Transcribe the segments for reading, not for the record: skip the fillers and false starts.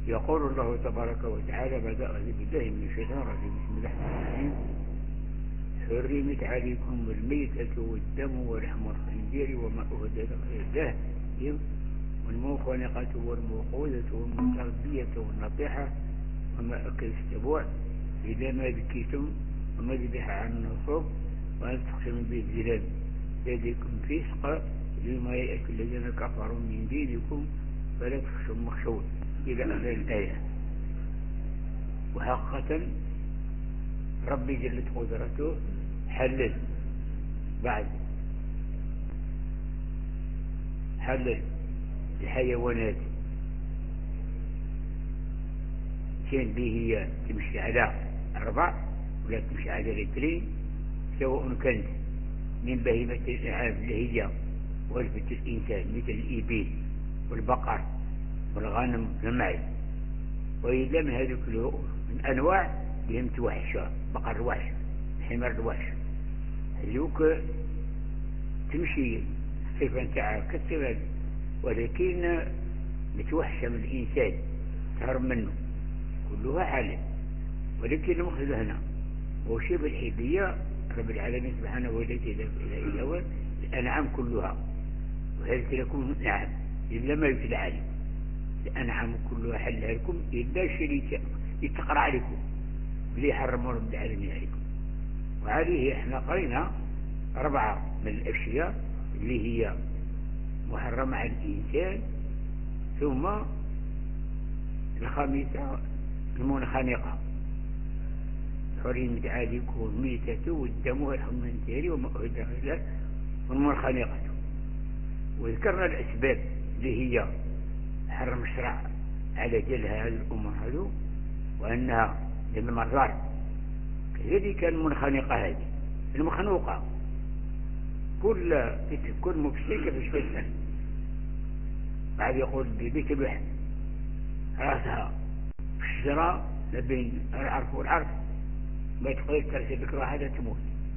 يقول الله تبارك وتعالى: بدأ بالله من الشيطان الرجيم. بسم الله الرحمن الرحيم. حرمت عليكم الميتة والدم ولحم الخنزير وما أهدى لغير الله والمنخنقة والموقوذة والمتردية والنطيحة وما أكل السبوع إذا ما ذكيتم وما ذبح عن النصب وأن تقسموا بالزلال ذلكم فسق لما يأتي الذين كفروا من دينكم فلا تخشوا مخشون إلى آخر الآية. وحقا ربي جلت قدرته حلل الحيوانات كان به هي تمشي على 4 ولا تمشي على 2 سواء كانت من بهيمة الأنعام اللي هي وجبة الإنسان مثل الإبل والبقر والغنم والمعز، وإلا من هذه كله من أنواع بهيمة الوحش، بقر الوحش، حمار الوحش، هذوك تمشي الصفة نتاعها كالصفة ولكن متوحشة من الإنسان تهرب منه كلها حلال. ولكن المقصد هنا هو شيء بالحيثية رب العالمين سبحانه وتعالى إلى أول الأنعام كلها، وهذه لكم نعم إلا ما يتلى عليكم، الأنعام كلها حلها لكم إلا شيء يتقرأ عليكم اللي حرموا رب العالمين عليكم. وعليه احنا قرينا 4 من الأشياء اللي هي محرمة على الإنسان، ثم الخامسة المنخنقة حرمت عليكم الميتة والدم ولحم الخنزير وما أهل لغير والمنخنقة. وذكرنا الأسباب اللي هي حرم الشرع على جلها هذه الأمور هذو وأنها من المضار. كذلك المنخنقة هذه المخنوقة كل مبسيكة في شفلها بعد يقول ببيت الوحد راسها في الشجرة ما بين العرف والعرف ما تقدر ترسل بك واحدة تموت.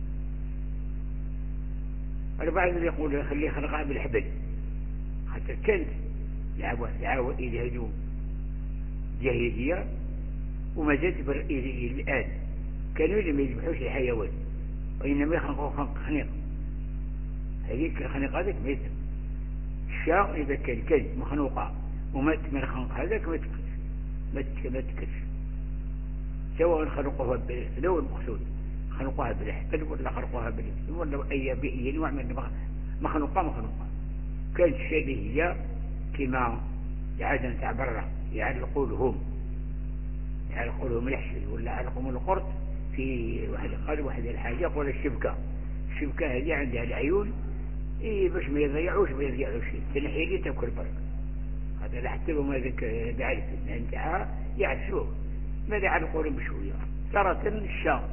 البعض يقول خليه خلقها بالحبل حتى كانت دعوة إلى هجوم جاهلية وما زالت إلى الآن. كانوا لما يذبحوش الحيوان وإنما يخنقوا خنق خنيق. هذه الخنيقة هذاك ميتة. الشاء إذا كان كلب مخنوقة ومات من الخنق هذاك ما تكلش سواء خلقوها لو المقصود خلقوها بالحبل ولا خلقوها بالإسلام ولا أي نوع من مخنوقة. كانت الشيء اللي هي كما عادة تاع برا يعلقوا لهم الحشي ولا يعلقوا من القرط في واحد الحاجة يقول الشبكة هذه عندها العيون باش ما يضيعوش شيء تنحي لي تاكل برك. هذا لا حتى لو ما ذاك بعرف نتاعها يعرفوه ماذا يعلقوا لهم بشوية صارت الشام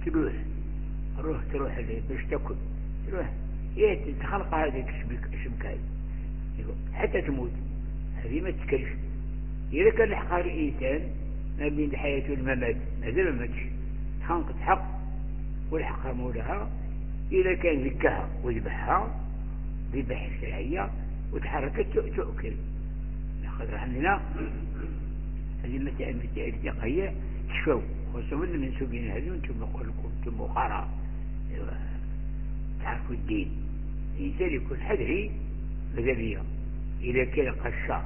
تروح باش تاكل تروح تخلق هذيك الشبكة حتى تموت. هذه ما تتكلش. إذا كان لحقها الإنسان ما بين الحياة والممات مازال ما ماتش تخنقت حق ولحقها مولاها. إذا كان ذكاها وذبحها ذبح الشرعية وتحركت تؤكل. ناخذ عندنا هذه المسائل الفقهية تشفوا خصوصا من المنسوبين هذو انتم نقول لكم انتم مقارعة تعرفوا الدين. الإنسان يكون حذري ماذا إذا كان قشة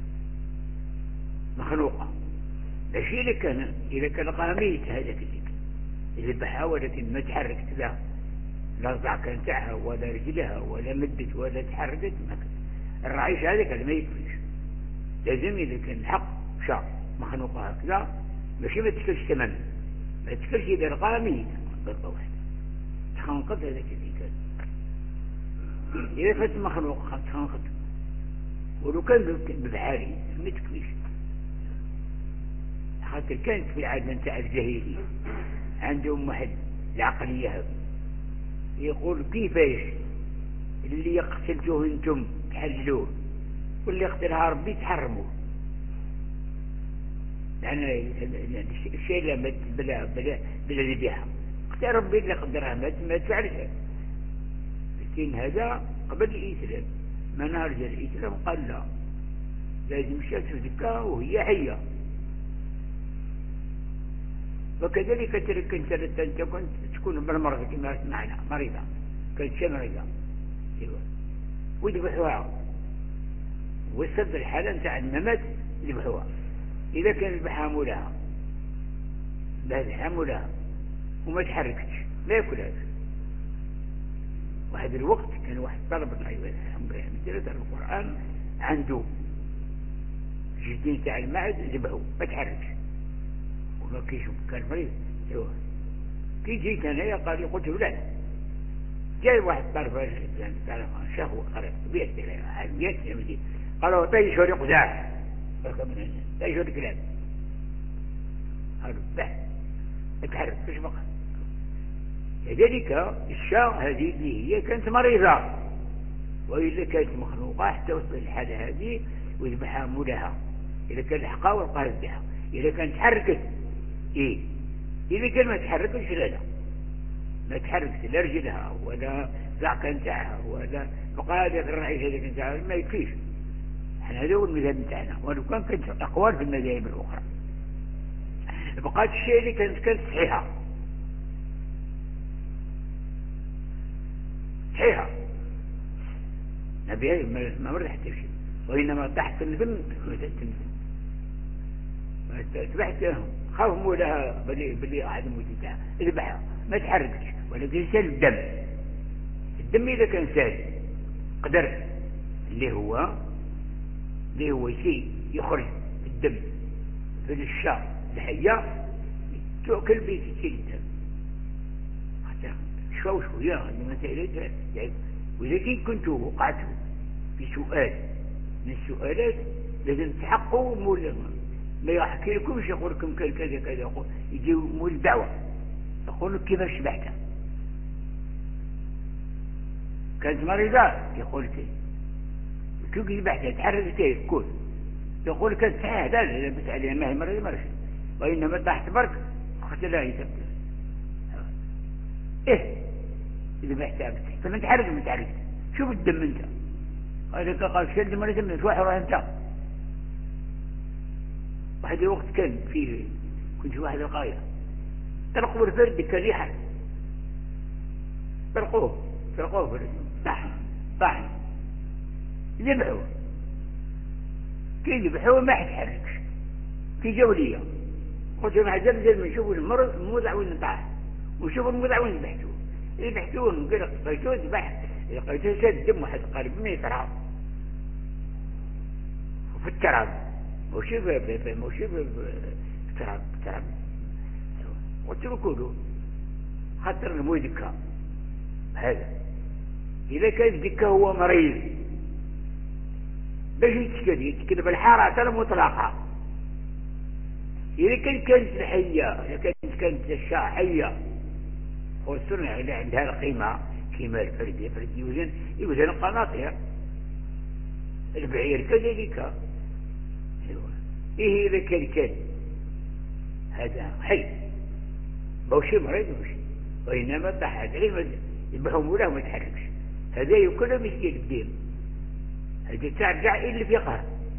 مخلوقة لشيء إذا كان قاميت هذا اللي ذبحها ولكن ما تحركت لا ضعك نتاعها ولا رجلها ولا مدت ولا تحركت الرعيش هذاك ما يكفيش. لازم إذا كان الحق شاء مخلوقها هكذا ماشي ما تكلش تماما ما تكلش إذا القاميت ضربة واحدة تخنقت هذاك اللي كان. إذا فات المخلوق تخنقت ولو كان ببحاري ما تكفيش. خاطر كانت في العادة نتاع الجاهلية عندهم واحد العقلية هذه يقول كيفاش اللي قتلتوه انتم تحللوه واللي قتلها ربي تحرموه. لأن الشيء اللي مات بلا ذبيحة قتل ربي اللي قدرها ما تفعلش. لكن هذا قبل الإسلام ما نرجع الإسلام قال لا لازم شات تذكى وهي حية وكذلك تلك أنت كنت تكون بالمرض كما معنا مريضة، كانت شيء مريضة ايوه ويذبحوها، وسد الحالة نتاع الممات يذبحوها. إذا كان يذبحها مولاها ذبحها مولاها وما تحركتش لا ياكلهاش. وهذا الوقت كان واحد طلب مثل القرآن عنده جدين تاع المعد ذبحوه ما تحركش وما كيشوف كان مريض ايوه. كي جيت انايا قال لي قلت له لا، جاي واحد طرف تعرف شهوة قريب بيت بيت يمدي قالوا طيب شوري قزاع طيب شوري كلاب قالوا لا اتحرك فيش بقى. لذلك الشاة هذه اللي هي كانت مريضة، وإلا كانت مخلوقة حتى وصل الحالة هذه ويذبحها مولاها. إذا كان الحقها والقاها يذبحها. إذا كانت تحركت إيه، إذا كان ما تحركتش لا ما تحركت لا رجلها ولا ذاك نتاعها ولا بقى هذاك الرئيس هذاك نتاعها ما يكفيش. احنا هذا هو المذهب نتاعنا، ولو كانت أقوال في المذاهب الأخرى. بقات الشيء اللي كانت صحيحة صحيحة نبيها ما مرض حتى شيء، وإنما تحت الذم ما تبحت خاف مولها بلي أحد موت نتاعها اذبحها ما تحركش، ولكن سال الدم إذا كان سال قدر اللي هو شيء يخرج الدم في الشاة الحية تأكل بيتشيل الدم حتى شوية المسائل يعني. ولكن كنت وقعت في سؤال من السؤالات لازم تحققوا مول ما يحكي لكمش يقول لكم كذا كذا يقول يجيو مول الدعوة يقول لك كيفاش شبعتها كانت مريضة يقول كيف كيف شبعتها تحرك كيف كل يقول كانت صحيح لا بس عليها ما هي مريضة مرشد، وإنما تحت برك اختلاها يثبت إيه إذا بحتها بتحت فما تحرك ما تحرك شوف الدم أنت هذا قال شد مريضة من شوية روح أنت. واحد الوقت كان فيه كنت واحد القاية ترقوا الفرد كريحة ترقوه في الرجل طحن ذبحوه كي ذبحوه ما حتحركش في جولية. قلت مع زلزل من شوفوا الموضع وين طاح وشوفوا الموضع وين ذبحتوه نقول قيتوه ذبح قيتوه سد دم واحد قارب من يترعب وفي التراب موشي تراب. قلت له كله خاطر الموي دكا هذا إذا كان دكا هو مريض باش يتكد بالحارة المطلقة. إذا كانت الحية إذا كانت الشاة حية والسنة اللي عندها القيمة كيما الفردي يوزن القناطير البعير كذلك. إيه إذا كان هذا حي بوشي مريض بوشي، وإنما تحت علم يبحهم ولا ما يتحركش هذا يكون مسكين بدين هذا ترجع إلى الفقه.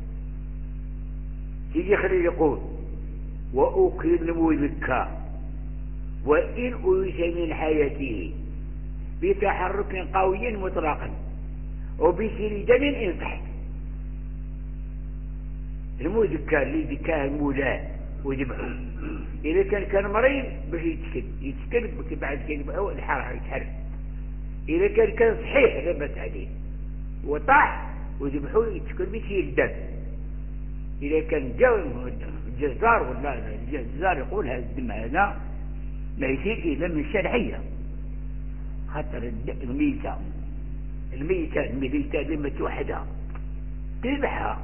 يجي خليل يقول وأكل مذكى وإن أويس من حياته بتحرك قوي مطلقا وبسر دم إن تحت. المذكى اللي ذكاه المولاه وذبحه إذا كان مريض باش يتكد بعد كيذبحه الحرارة يتحرك. إذا كان صحيح ثبت عليه وطاح وذبحه يتكد بيصير الدم. إذا كان الجزار ولا الجزار يقول هذا الدم هذا لا يصير إلا من الشرعية خاطر الميتة لما توحدها تذبحها.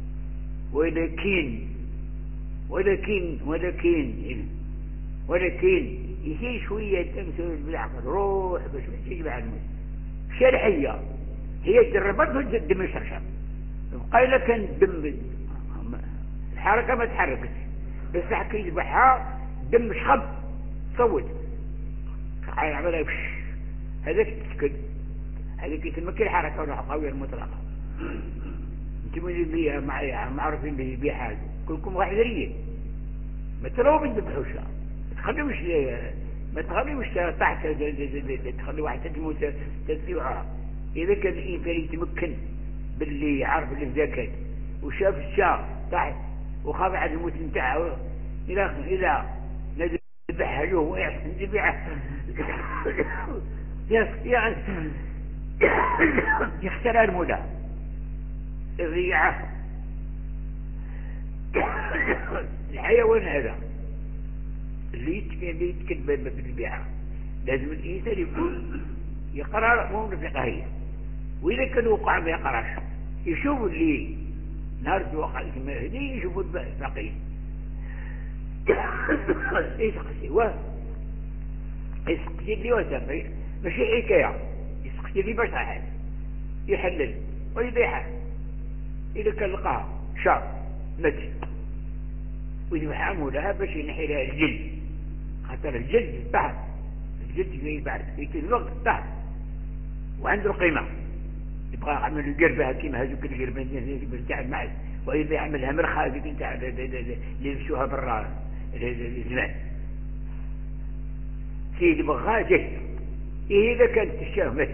ولكن يصير شوية تمثل بالعقل روح باش تجمع الموت شرعية هي جربت الدم يشرشر بقى إلا كان الدم الحركة ما تحركت بس حكي يذبحها الدم شخب صوت عملها هذاك تسكت هذاك يتمكن الحركة ولا قوية المطلقة. انتم اللي معي معروفين بحاجة كلكم واحد ريال ما تروا بذبحوا شاء تخليوش ما تخليوش تحت تخلي واحد تموت تدفعها. إذا كان الإنسان يتمكن باللي يعرف اللي ذاكر وشاف الشاء تحت وخاف على الموت نتاعه إذا نذبحها له ويحسن ذبيعه يعني يختار المولى الضيعة الحيوان هذا اللي يتكلم بالذبيعة لازم الإنسان يكون يقرأ مو فقهية. وإذا كان وقع ما يقرأش يشوف اللي نهار وقع المهدي يشوفوا الفقيه يسقسي لي وسافر ماشي حكاية يسقسي لي باش صحيح يحلل ويبيعها. إذا كان لقاها شاب مات ويذبحها مولها باش ينحي لها الجلد، خاطر الجلد يذبح الجلد يبعد في الوقت طاح وعنده قيمة. يبغى يعمل قربها كيما هذوك القربة نتاع المعز، وإذا يعملها مرخى هذيك نتاع اللي يمشوها برا الزمان سيدي بغاها جهد. إذا كانت الشاه مات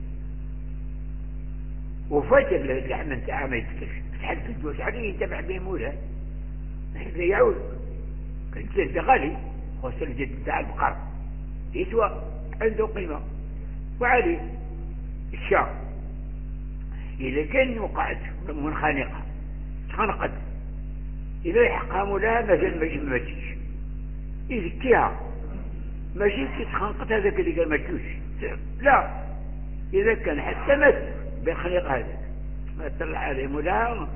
وفات اللحم نتاعها ما يتكلش تحل في الدوس عليه يتبع به مولا هذا يعود. كان الجلد غالي خاصة الجلد نتاع البقر يسوى عنده قيمة. وعليه الشاه إذا كان وقعت منخنقة تخنقت إذا يحقها مولاها مازال ما ماتش يزكيها ماشي كي تخنقت هذاك اللي قال ما تشوش لا. إذا كان حتى مات بالخنيق هذا ما تطلع عليه مولاها.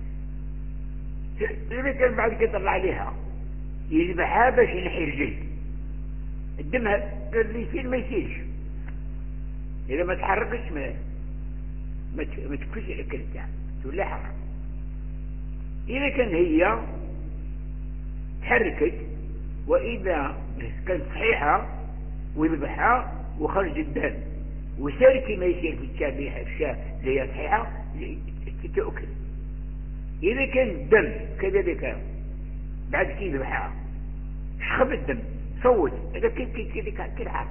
إذا كان بعد كي يطلع عليها يذبحها باش ينحي الجلد الدم اللي يصير ما يصيرش. إذا ما تحركش ما تكفيش الأكل تاعها تولي حرام. إذا كان هي تحركت وإذا كانت صحيحة ويذبحها وخرج الدم وسار كما يصير في الشابيحة الشاة اللي هي صحيحة تأكل. إذا كان الدم كذلك بعد كي يذبحها شخب الدم صوت هذا كي الحال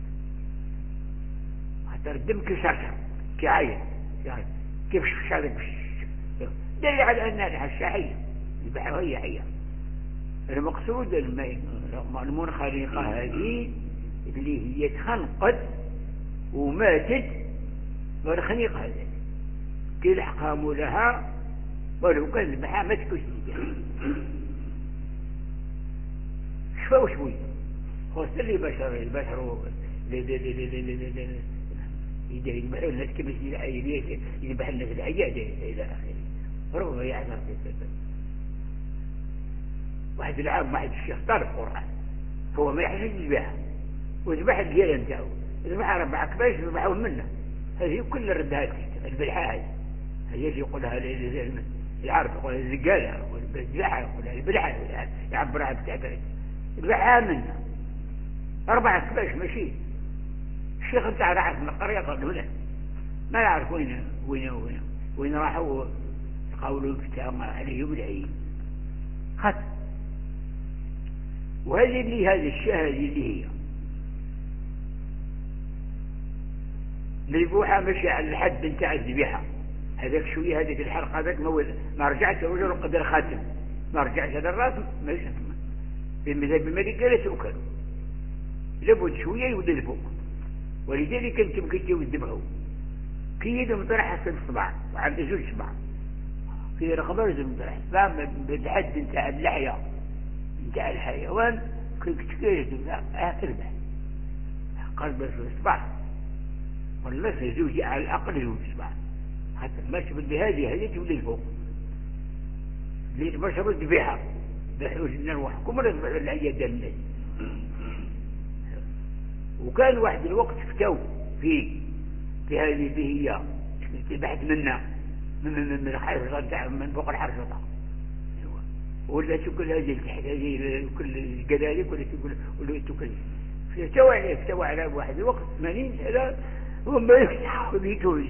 حتى الدم كيشرشر كيعين كيف هذا دليل على أنها الشاحية يذبحها هي حية. المقصود المنخنقة هذه اللي هي تخنقت وماتت والخنيقة هذه كي لحقها مولها ولو كان ذبحها ما تكوش شفاو شوي خاصة اللي البشر يذبحوا الناس كما يذبح الناس العيادة إلى آخره. ربما يعذر واحد العام واحد الشيخ طالب قرآن هو ما يحسن يذبحها وذبح الجيرة نتاعو يذبحها 4 كباش يذبحوهم منه. هذه كل الردهات البلحة هي اللي يقولها العرب يقولها الزقالة والبلحة يقولها البلحة يعبر عن التعبير يذبحها منه 4 كباش ماشي. الشيخ نتاع راح من القرية قال هنا ما يعرف وين راحوا قولوا كتاب عليه بالعين خط. وهذه هذه الشاه اللي هي الذبوحة مشي على الحد نتاع الذبيحة هذاك شوية هذيك الحلقة هذاك ما رجعت وجه قدر خاتم ما رجعت هذا الراس ماشي في المذهب المالكي لا تؤكل لابد شوية يذبحوا. ولذلك انت ممكن تذبحوا كي يدهم طرحها في الصباع وعند زوج صباع في رقم رزم طرح فهم بالحد نتاع اللحية نتاع الحيوان كي تذبح قلب في الصباع والله زوجي على الأقل زوج صباع حتى ماشي بهذه تولي الفوق اللي تبشروا الذبيحة بحوش نروحكم ولا تبعوا العيادة الناس. وكان واحد الوقت فتو في هذه اللي هي تبعت منا من الحرشة نتاع من فوق الحرشة ولا تاكل هذه تحت هذه كل الجدالك ولا تاكل فتوى على واحد الوقت 80 سنة هم يفتحوا بيتوش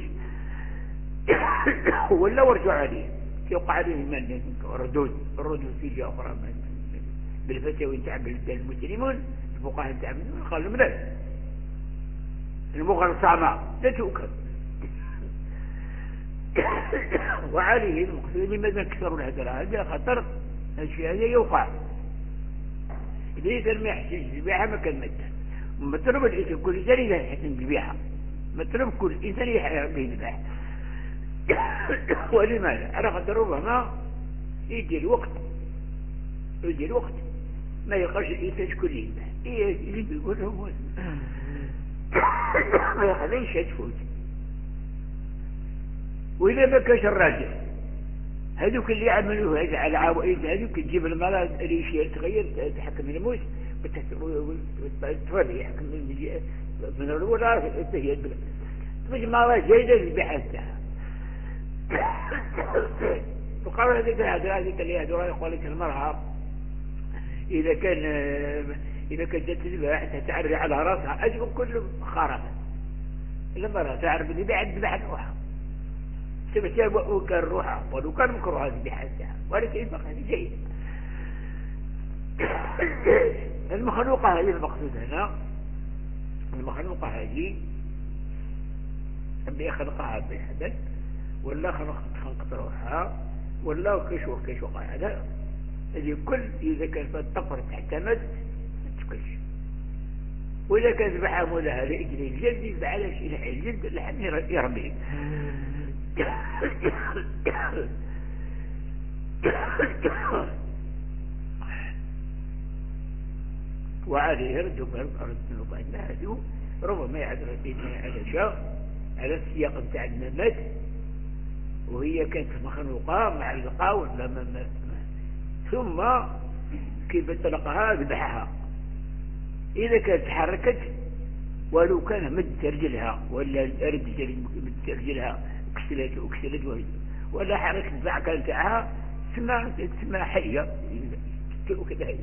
ولا ورجعوا عليه يوقع عليه من الردود في جهة أخرى بالفتاوى نتاع المسلمون الفقهاء نتاع المسلمون قالوا لا، المغرسامة لا تؤكل. وعليه المقصود لماذا نكسروا الهدر هذا؟ خطر الشيء هذا يوقع إذا كان ما يحتاج الذبيحة ما كان متى. مطلوب الإنسان كل إنسان إذا يحتاج الذبيحة، مطلوب كل إنسان يحتاج الذبيحة. ولماذا؟ على خاطر ربما يجي الوقت ما يلقاش الإنسان كل يذبح، اللي بيقول هو ما يخليش تفوت. وإذا ما كانش الراجل هذوك اللي يعملوه هذا على عوائد هذوك تجيب المرأة ريشيا تغير تحكم الموت والطفل يحكم من الأولى هي مش مرأة جيدة الذبيحة تاعها. وقالوا هذيك اللي هذول يقول لك المرأة إذا كانت تذبح تعري على رأسها أجر كل خرافة. المرأة تعرف الذبيحة روحها سبتها وكان روحها ولو كان مكروه هذه بحالتها، ولكن بقى هذه جيدة. المخلوقة هذه المقصود هنا، المخلوقة هذه أبي خلقها بالحدث ولا خلقت روحها ولا كيش وقع هذا اللي كل إذا كانت الطفر تعتمد ما تكلش. وإذا كانت بحامل لها لإجل الجلد يبقى على شيء الجلد لحد يرمي. وعليه يرجو الذنوب أن هذو ربما يعذر على شاء على السياق بتاع النمات، وهي كانت مخلوقة معلقة ولا ثم كيف طلقها ذبحها. إذا كانت تحركت ولو كان مد رجلها ولا مد رجلها اكسلت ولا حركت الزعكة نتاعها تسمى حية كذا هي.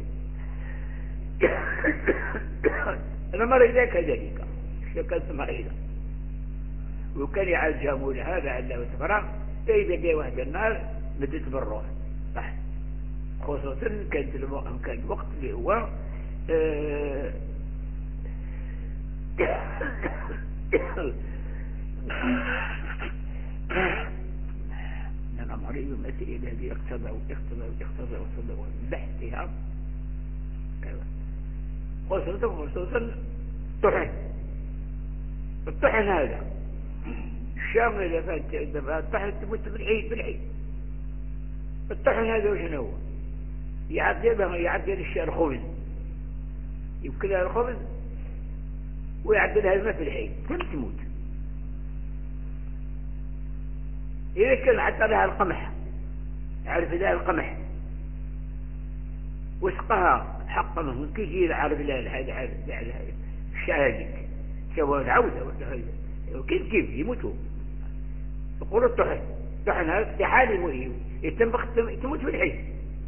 المريضة كذلك كانت مريضة وكان يعالجها مولها لعله وتفرغ، فإذا جاء واحد النار مدت بالروح خصوصا كان الوقت اللي هو أنا مريض المسائل الذي اقتضى وصدوا بحثها خصوصا الطحن هذا الشام إذا فات الطحن تموت بالعيد. الطحن هذا وشنو هو؟ يعدل الشيء الخبز يبكلها الخبز ويعدلها الماء في العيد ثم تموت. إذا كان حتى لها القمح عارف لها القمح وسقها حقا من كي يجي العرب لها هذا الشهادة سواء العودة ولا هذا كيف يموتوا. يقولوا الطحن هذا استحالة يتنبخ تموت في العيد.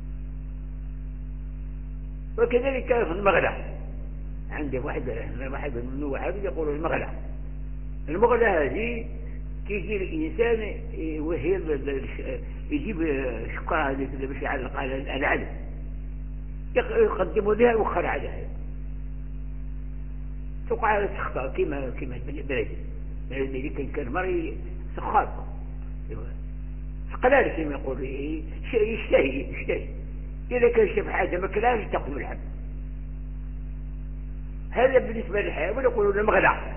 وكذلك في المغلى عندي واحد من واحد يقولوا المغلى هذه كيجي الإنسان وهي يجيب شقة هذه اللي باش يعلق على العلم يقدموا لها وخر عليها توقع تخطأ كما البلد اللي كان مري سخاط قلال كما يقول يشتهي إذا كان شاف حاجة ما كلاش تقوم الحب. هذا بالنسبة للحيوان يقولون المغلى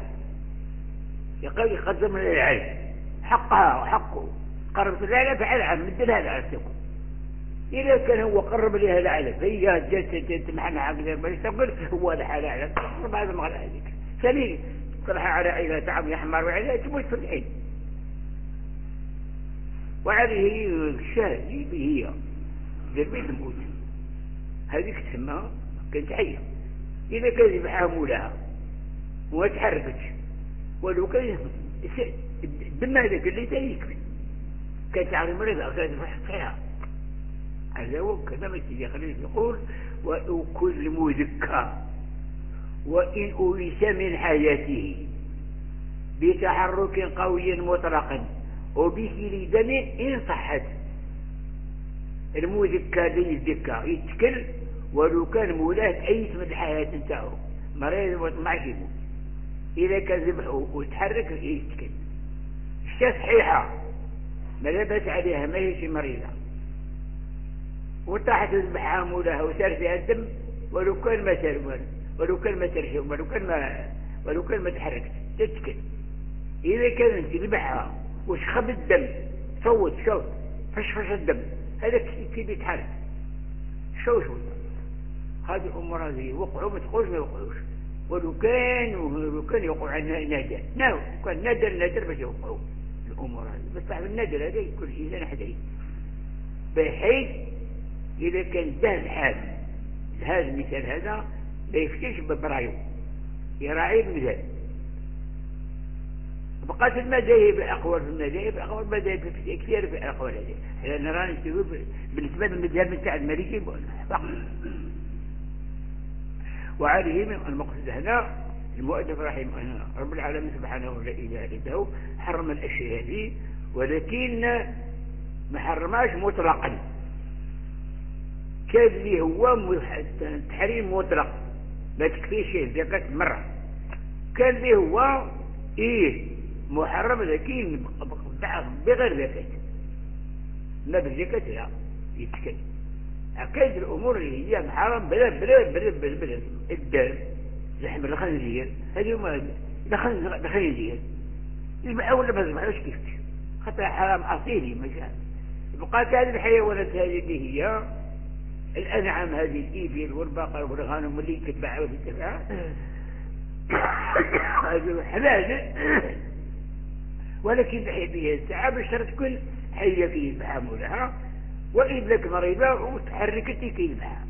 يقدم للعلم حقها وحقه قربت لها فعل عم مدلها لعلتكم. إذا كان هو قرب لها العلم فهي جلسة محنة عقلها ما يستقبل هو لها العلم قرب هذا المغلى هذيك سليم قرح على عينها تعم يحمر وعينها تموت في العين. وعليه الشاهد هي جربيت الموت هذيك تسمى كانت حية. إذا كان يبحها مولها وما تحركتش ولو كان الدم هذاك اللي يكفي كانت على المريضة كانت فيها هذا هو كذا ما تيجي خليل يقول وكل مذكر وإن أويس من حياته بتحرك قوي مطلق وبسيل دم إن صحت. المذكر اللي يتذكر يتكل ولو كان مولاه أي من الحياة نتاعو مريض وطمعش يموت، إذا كان ذبحه وتحرك يسكن. الشاة صحيحة ما لبس عليها، ما هيش مريضة، وطاحت تذبحها مولاها وسار فيها الدم، ولو كان ما سار، ولو كان ما تحركت تسكن. إذا كان انت ذبحها وشخب الدم، صوت شوت فشفش الدم، هذا كيف يتحرك شو هذه الأمور هذه وقعوا ما تقولش ما يوقعوش. ولو كان يوقع عنها نادر، كان نادر باش يوقعوا الأمور هذه. بس صاحب النادر هذا كل إنسان حديث، بحيث إذا كان انتهى الحال هذا المثال هذا لا يفتش برايو، يراعي بمثال. بقات المذاهب الأقوال في المذاهب، أقوال المذاهب كثير في الأقوال هذه. لأن رانا نستوي بالنسبة للمذهب نتاع المالكي فقط. وعليه من المقصد هنا المؤلف رحمه الله رب العالمين سبحانه لا إله إلا هو حرم الأشياء هذه، ولكن ما حرماش مطلقا. كان اللي هو تحريم مطلق ما تكفيش زكاة مرة، كان اللي هو محرم لكن بغير زكاة، ما بالزكاة لا يتكلم. أكيد الأمور اللي هي محرم بلا الدم، لحم الخنزير هذه ما الخنزير يذبحوا ولا ما يذبحوش كيف، خاطر حرام أصيلي مشان. بقات هذه الحيوانات هذه اللي هي الأنعام، هذه الإبل والبقر والغنم اللي تتباع وتتباع هذه حلال، ولكن بها الساعة بشرط تكون حية فيه بحاملها، وإبلك مريضة وتحركتي كيفها.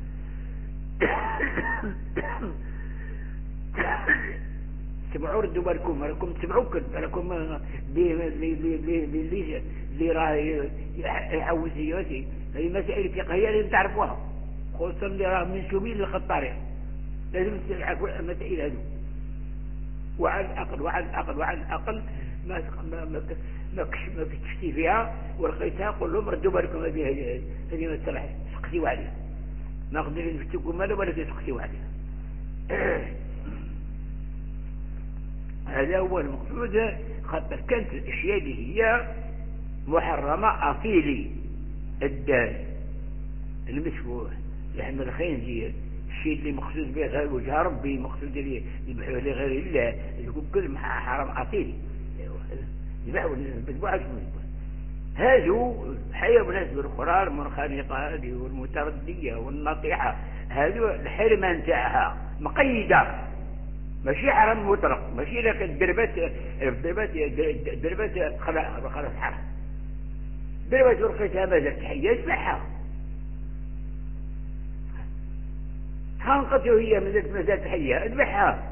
سمعوا ردوا بالكم، راكم تسمعوا راكم اللي راه يحوس يوسي هذه مسائل فقهية لازم تعرفوها، خصوصا اللي راه منسوبين للخطارين لازم تعرفوا المسائل هذو. وعلى الأقل ما كشتي فيها ولقيتها قول لهم ردوا بالكم هذه ما تصلحش، سقسيوا عليها، ما قدرين نفتكوا مالا ولا تسقسيوا عليها. هذا هو المقصود. خاطر كانت الاشياء اللي هي محرمه اصيلي، الدال، المسفوح، لحم الخنزير، الشيء اللي مقصود به غير وجه ربي، مقصود به يذبحوه لغير الله، يكون كل حرام اصيلي يذبحوا بالبعض. هذو حيوانات الاخرى المنخنقه هذه والمترديه والنطيحه، هذو الحرمه نتاعها مقيده، ماشي حرام مطلق، ماشي لك الدربات خلاص حرام، دربات ورقتها مازال تحية يذبحها، خانقته هي مازال تحية اذبحها.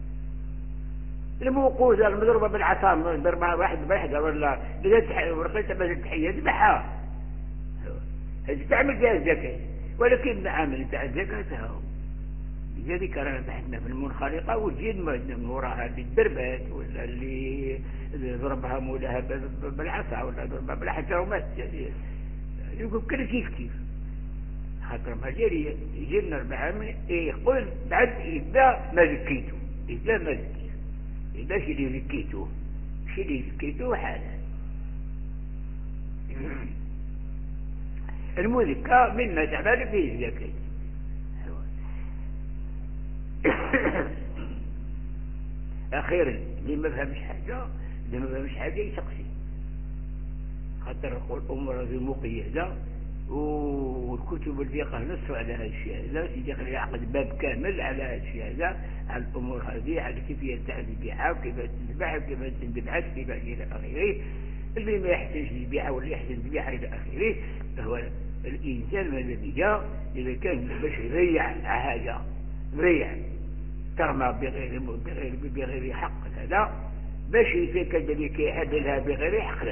الموقوذة المضروبة بالعصا ضربها واحد بحجر ولا ورقتها مازال تحية اذبحها، هذه تعمل فيها الزكاة. ولكن العامل تاع الزكاة لذلك رانا بحثنا في المنخرقة وجد من وراها الدربات ولا اللي ضربها مولاها بالعصا ولا ضربها بالحجر ومات، يقول كل كيف خاطر ما جاري يجينا العامل يقول بعد إذا ما ذكيته، إذا شي اللي ذكيته حالا. المذكى مما تعمل فيه الزكاة. أخيرا اللي ما فهمش حاجة يسقسي، خاطر يقول الأمور هذه مقيدة، والكتب الفقه نص على هذا الشيء هذا، يدخل يعقد باب كامل على هذا الشيء هذا، على الأمور هذه، على كيفية الذبيحة وكيف تذبح وكيف تذبح كيف إلى آخره. اللي ما يحتاج ذبيحة واللي يحتاج ذبيحة إلى آخره، فهو الإنسان الذي جاء إذا كان باش يضيع حاجة ضيع ترمى بغير حق، هذا باش يفيك ذلك يحللها بغير حق.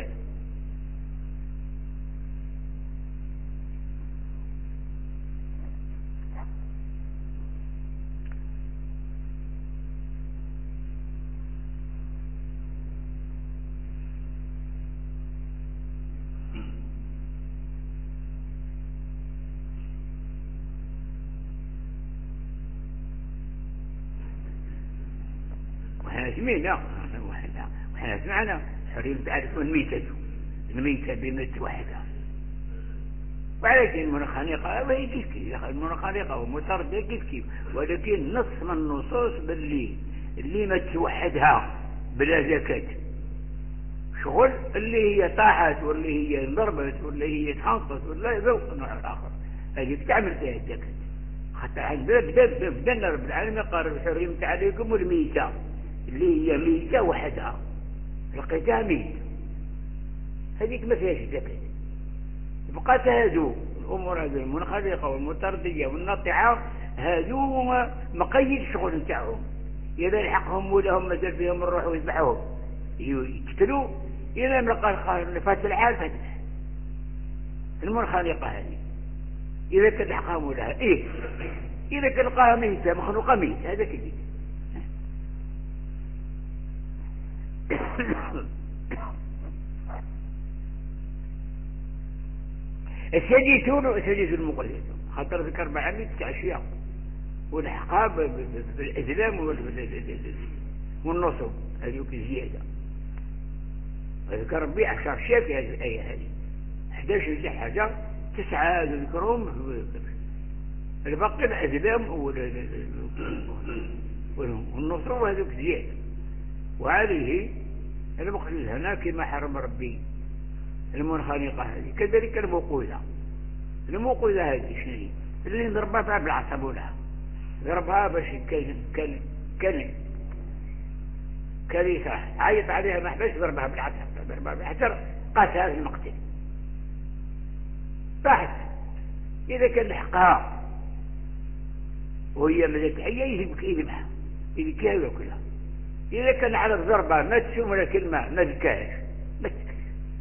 سمينا وحنا سمعنا حريم تعرفون الميتة بميتة واحدة. ولكن المنخنقة وهي كيف المنخنقة ومتردة كيف ولكن نص من النصوص اللي ما توحدها بلا زكاة شغل اللي هي طاحت واللي هي ضربت واللي هي تحنطت ولا ذوق نوع آخر هذه تعمل فيها الزكاة. حتى عندنا بدنا رب العالمين قال حرمت عليكم الميتة اللي هي ميتة وحدها لقيتها ميتة هذيك ما فيهاش زكاة. بقات هذو الأمور هذو المنخلقة والمتردية والناطعة هذو مقيد الشغل نتاعهم. إذا لحقهم ولهم مازال فيهم الروح ويذبحوهم يقتلوا إذا لقى فات العال فات المنخلقة هذه إذا كان لحقهم ولها إذا كان لقاها ميتة مخلوقة ميتة هذا كذي. السادس المقيد خاطر ذكر 400 أشياء والحقها بالإسلام والنصب هذوك زيادة. ذكر ربي 10 أشياء في هذه الآية هذه 11 حاجة 9 ذكرهم الباقي الإسلام والنصب هذوك زيادة. وهذه المقيد هنا كما حرم ربي المنخنقة هذه كذلك الموقوذة هذه شنو اللي ضربها بالعصب لها ضربها باش كان يسرح عيط عليها ما حباش ضربها بالعصب قاسها في المقتل طاحت. إذا كان لحقها وهي ملك حية يذبحها يذكيها ويأكلها. إذا كان على الضربة ما تسوم ولا كلمة ما ذكاهش ما تذكاش.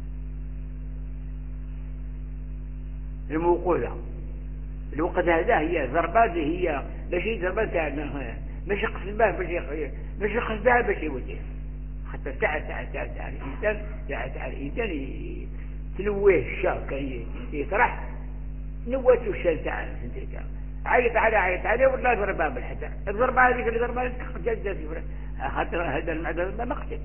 الموقوذة الوقت هذا هي ضربات هي ماشي ضربات ماشي قسم بها ماشي قسم بها باش يوجه حتى تاع الإنسان تنويه الشا كان يطرح نوته الشا تاع عيط عليه ولا ضربها بالحجر. الضربة هذيك اللي ضربها جدت خاطر هذا المعدل ما مقتل.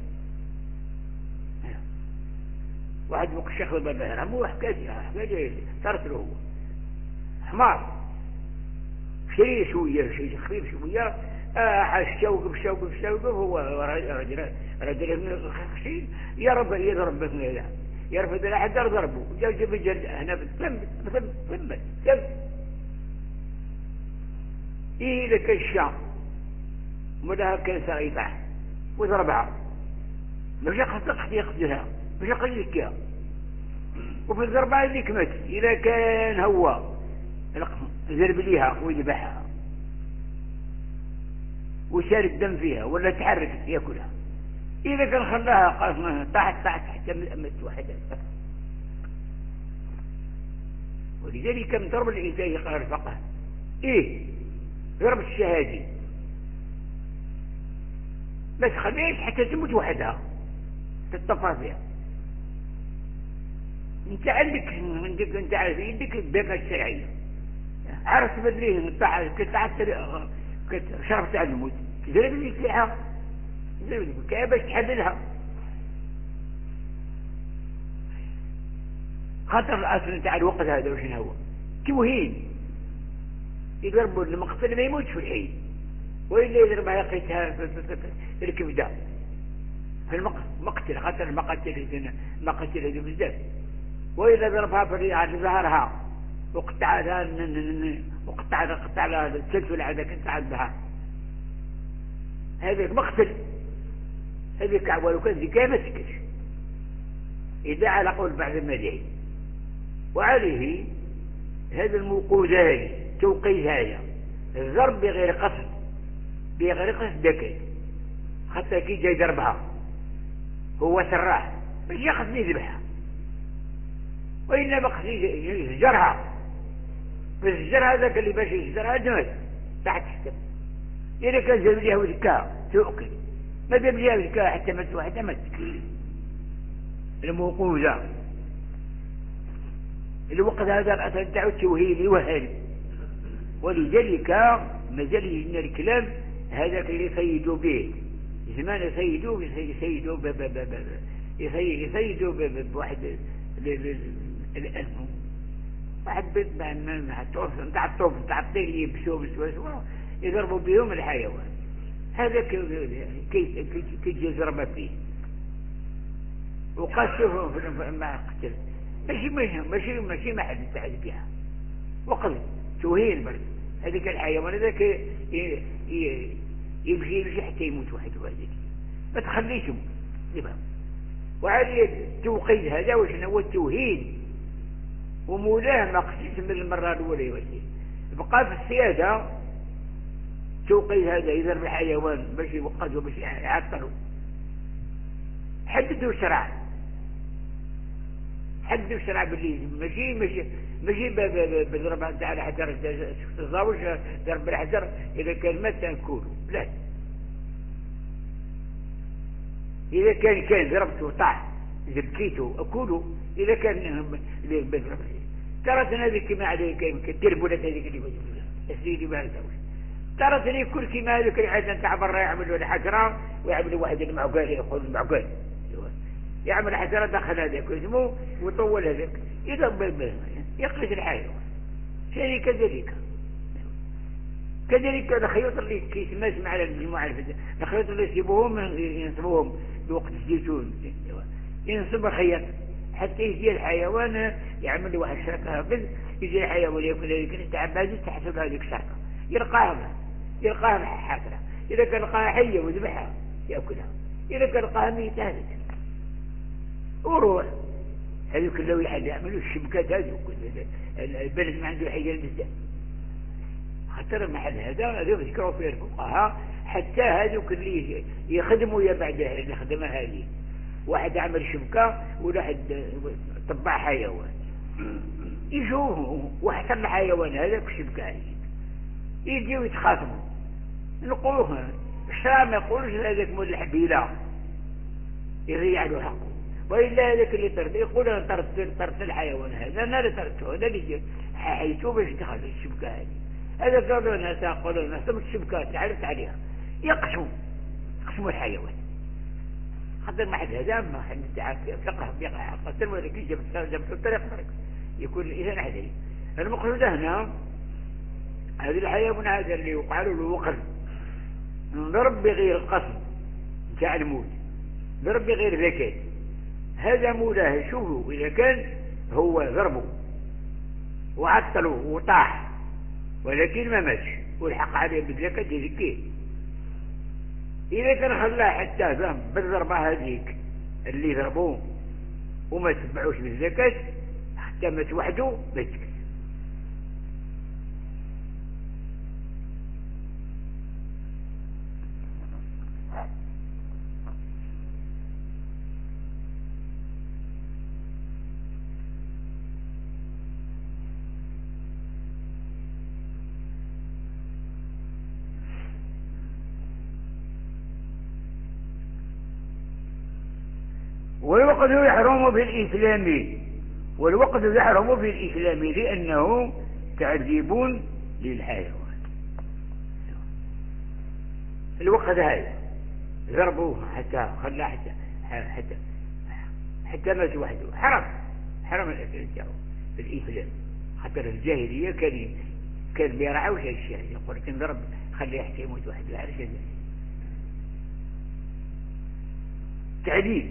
واحد وقت الشيخ بالبهرة مو حكاية صارت له هو حمار شيء شوية شيء خفيف شوية الشوق هو رجل خشين يضرب بثنين يرفض إلى حد ضربه جاب الجلد هنا ثم لك الشام مدها كان سريطة وضربها مش يقتلها مش يقتلها وفي الضربة هذيك مات. إذا كان هو ضرب ليها ويذبحها وشال الدم فيها ولا تحركت ياكلها. إذا كان خلاها قاسمها طاحت حتى مت واحدة. ولذلك من ضرب الإنسان يقرأ الفقه ضرب الشهادي ما تخليش حتى تموت وحدها تتطفى فيها. انت عارف يدك البيقة الشرعية عرفت بدليه شرفت على الموت تضرب لي سلاحها كيف باش تحللها خاطر الأصل نتاع الوقت هذا وش هو توهين يضربوا المقتل ما يموتش في الحين وإلا يضربها يقيتها في الكبدة في المقتل خاطر المقتل هذا بزاف وإذا ضربها في ظهرها وقطع لها السلسل هذاك نتاع الظهر هذاك مقتل هذيك عوال وكان ذكاء ما سكتش إذا على قول بعض المدعي. وعليه هذا الموقوذ هذه توقيت هذا الضرب بغير قصد دكت حتى كي جاي ضربها هو سراح مش ياخذ يذبحها وإلا بقى يزجرها فالزجر هذاك اللي باش يزجرها جمد تحت السم. إذا كان جاب ليها وذكاء تؤكل ما جاب ليها وذكاء حتى مت واحدة مت. الموقوذة الوقت هذا الأثر تاعو التوهين يوهل. ولذلك مازال يجينا الكلام هذاك اللي قيدوا به زمان يصيدوه بواحد الألف واحد بيت مع الطوف نتاع الطير يبسوا بسوا يضربوا بهم الحيوان. هذا كي يزرب فيه وقاسوه مع قتل. ماشي ما حد يتعد بها وقل توهين برد. هذاك الحيوان هذاك يمشي حتى يموت واحد وهذيك ما تخليش يموت. وعلي التوقيت هذا وشنو هو التوهين ومولاه ما قسيت من المرة الأولى يولي بقى في السيادة. توقيت هذا يضرب الحيوان باش يوقفوا باش يعطلوا. حددوا الشرع باللي ماشي بالضرب تاع الحجر تزاوج ضرب الحجر اذا كان مات تنكولوا لا. اذا كان ضربته طاح زبكيته اكلوا. اذا كان بالضرب ترى هذيك كما عليك التربولات هذيك اللي سيدي ما زوج ترى كل كما هذيك العاده تاع برا يعملوا الحجره ويعملوا واحد المعقال ياخذ المعقال يعمل حجره داخل هذاك ويسموه ويطول هذاك يضرب يقلد الحيوان. شيء كذلك الخيوط اللي كيسمى على المجموعه الخيوط اللي ينصبوهم بوقت الزيتون ينصب الخيط حتى يجي الحيوان يعمل واحد شركه هكذا. يجي الحيوان ياكل هذيك التعبان تحسب هذيك الشركه يلقاها حاكره. اذا كان لقاها حيه وذبحها ياكلها. اذا كان لقاها ميته هذيك وروح. هذوك اللي يعملوا الشبكات هذوك البلد ما عنده حاجه بزاف. خاطر المحل هذا ذكروا فيه الفقهاء حتى هذوك اللي يخدموا يا بعد الخدمه هذه. واحد عمل شبكه وواحد طبع حيوان يجوه واحد الحيوان هذاك الشبكه هذه يجيو يتخاصموا نقولوه الشرع ما يقولوش هذاك مول الحبيله يضيع له حقه. وإلا هذاك اللي طرد يقول أنا طردت الحيوان هذا أنا اللي طردته هذا اللي حيثوه باش دخل الشبكة هذه. هذا قالوا الناس قالوا الناس الشبكات تعرفت عليها يقسموا الحيوان. خاطر ما حد هذا ما حد تعرف فقه بيقع قتل ولا كي جبت الطريق فرق يكون إذا نحدي. المقصود هنا هذا الحيوان هذا اللي وقع له الوقر نضرب بغير القصد تاع الموت ضرب بغير ذكاء. هذا مولاه شوفوا إذا كان هو ضربه وعطله وطاح ولكن ما ماتش والحق عليه بالزكاة يزكيه. إذا كان خلاه حتى ذنب بالضربة هذيك اللي ضربوه وما تبعوش بالزكاة حتى مات وحده بيتك. والوقت يحرم في الإسلام لأنه تعذيب للحيوان. الوقت هذا ضربوه حتى خلاه حتى مات وحده حرم الأكل تاعو في الإسلام. حتى الجاهلية كان ما يرعوش هذا الشيء يقول لك نضرب خليه حتى يموت وحده على شيء تعذيب.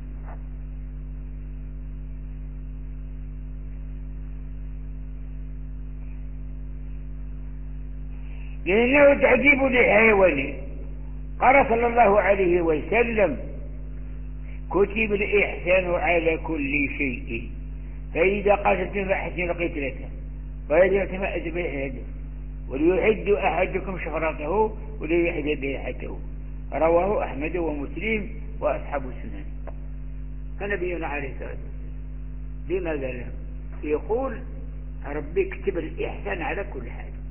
لأنه تعذيب للحيوان. قال صلى الله عليه وسلم كتب الإحسان على كل شيء فإذا قتلتم فأحسنوا القتلة ولا يتمأز بالحد وليحد أحدكم شفرته وليحد بيحته. رواه أحمد ومسلم وأصحاب السنن. فنبينا عليه الصلاة والسلام لماذا لا يقول ربي كتب الإحسان على كل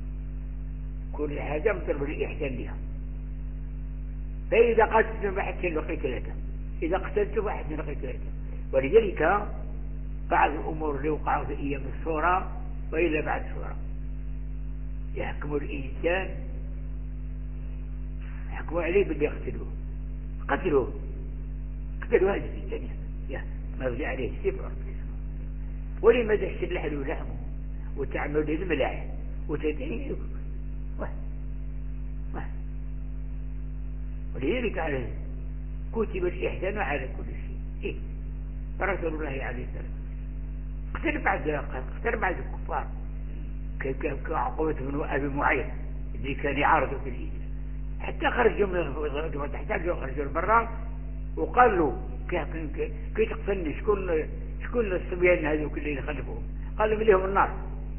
حاجة مطلب الإحسان بها. فإذا قتلتم فأحسنوا القتلة إذا قتلتم فأحسنوا القتلة. ولذلك بعض الأمور اللي وقعوا في أيام الثورة وإلا بعد الثورة يحكم الإنسان يحكموا عليه باللي يقتلوه قتلوه هذا في الدنيا يا مرجع عليه السفر. ولماذا السلح له لحمه وتعمل له الملاح وتدعيه ولذلك عليه كتب الإحسان على كل شيء. رسول الله عليه السلام اقترب بعد الكفار كعقبة بن أبي معيط اللي كان يعارضه في الإسلام حتى خرجوا من الغزوة حتى خرجوا البراء وقال له كي تقتلني شكون الصبيان هذوك اللي خلفوهم؟ قال لهم لهم النار.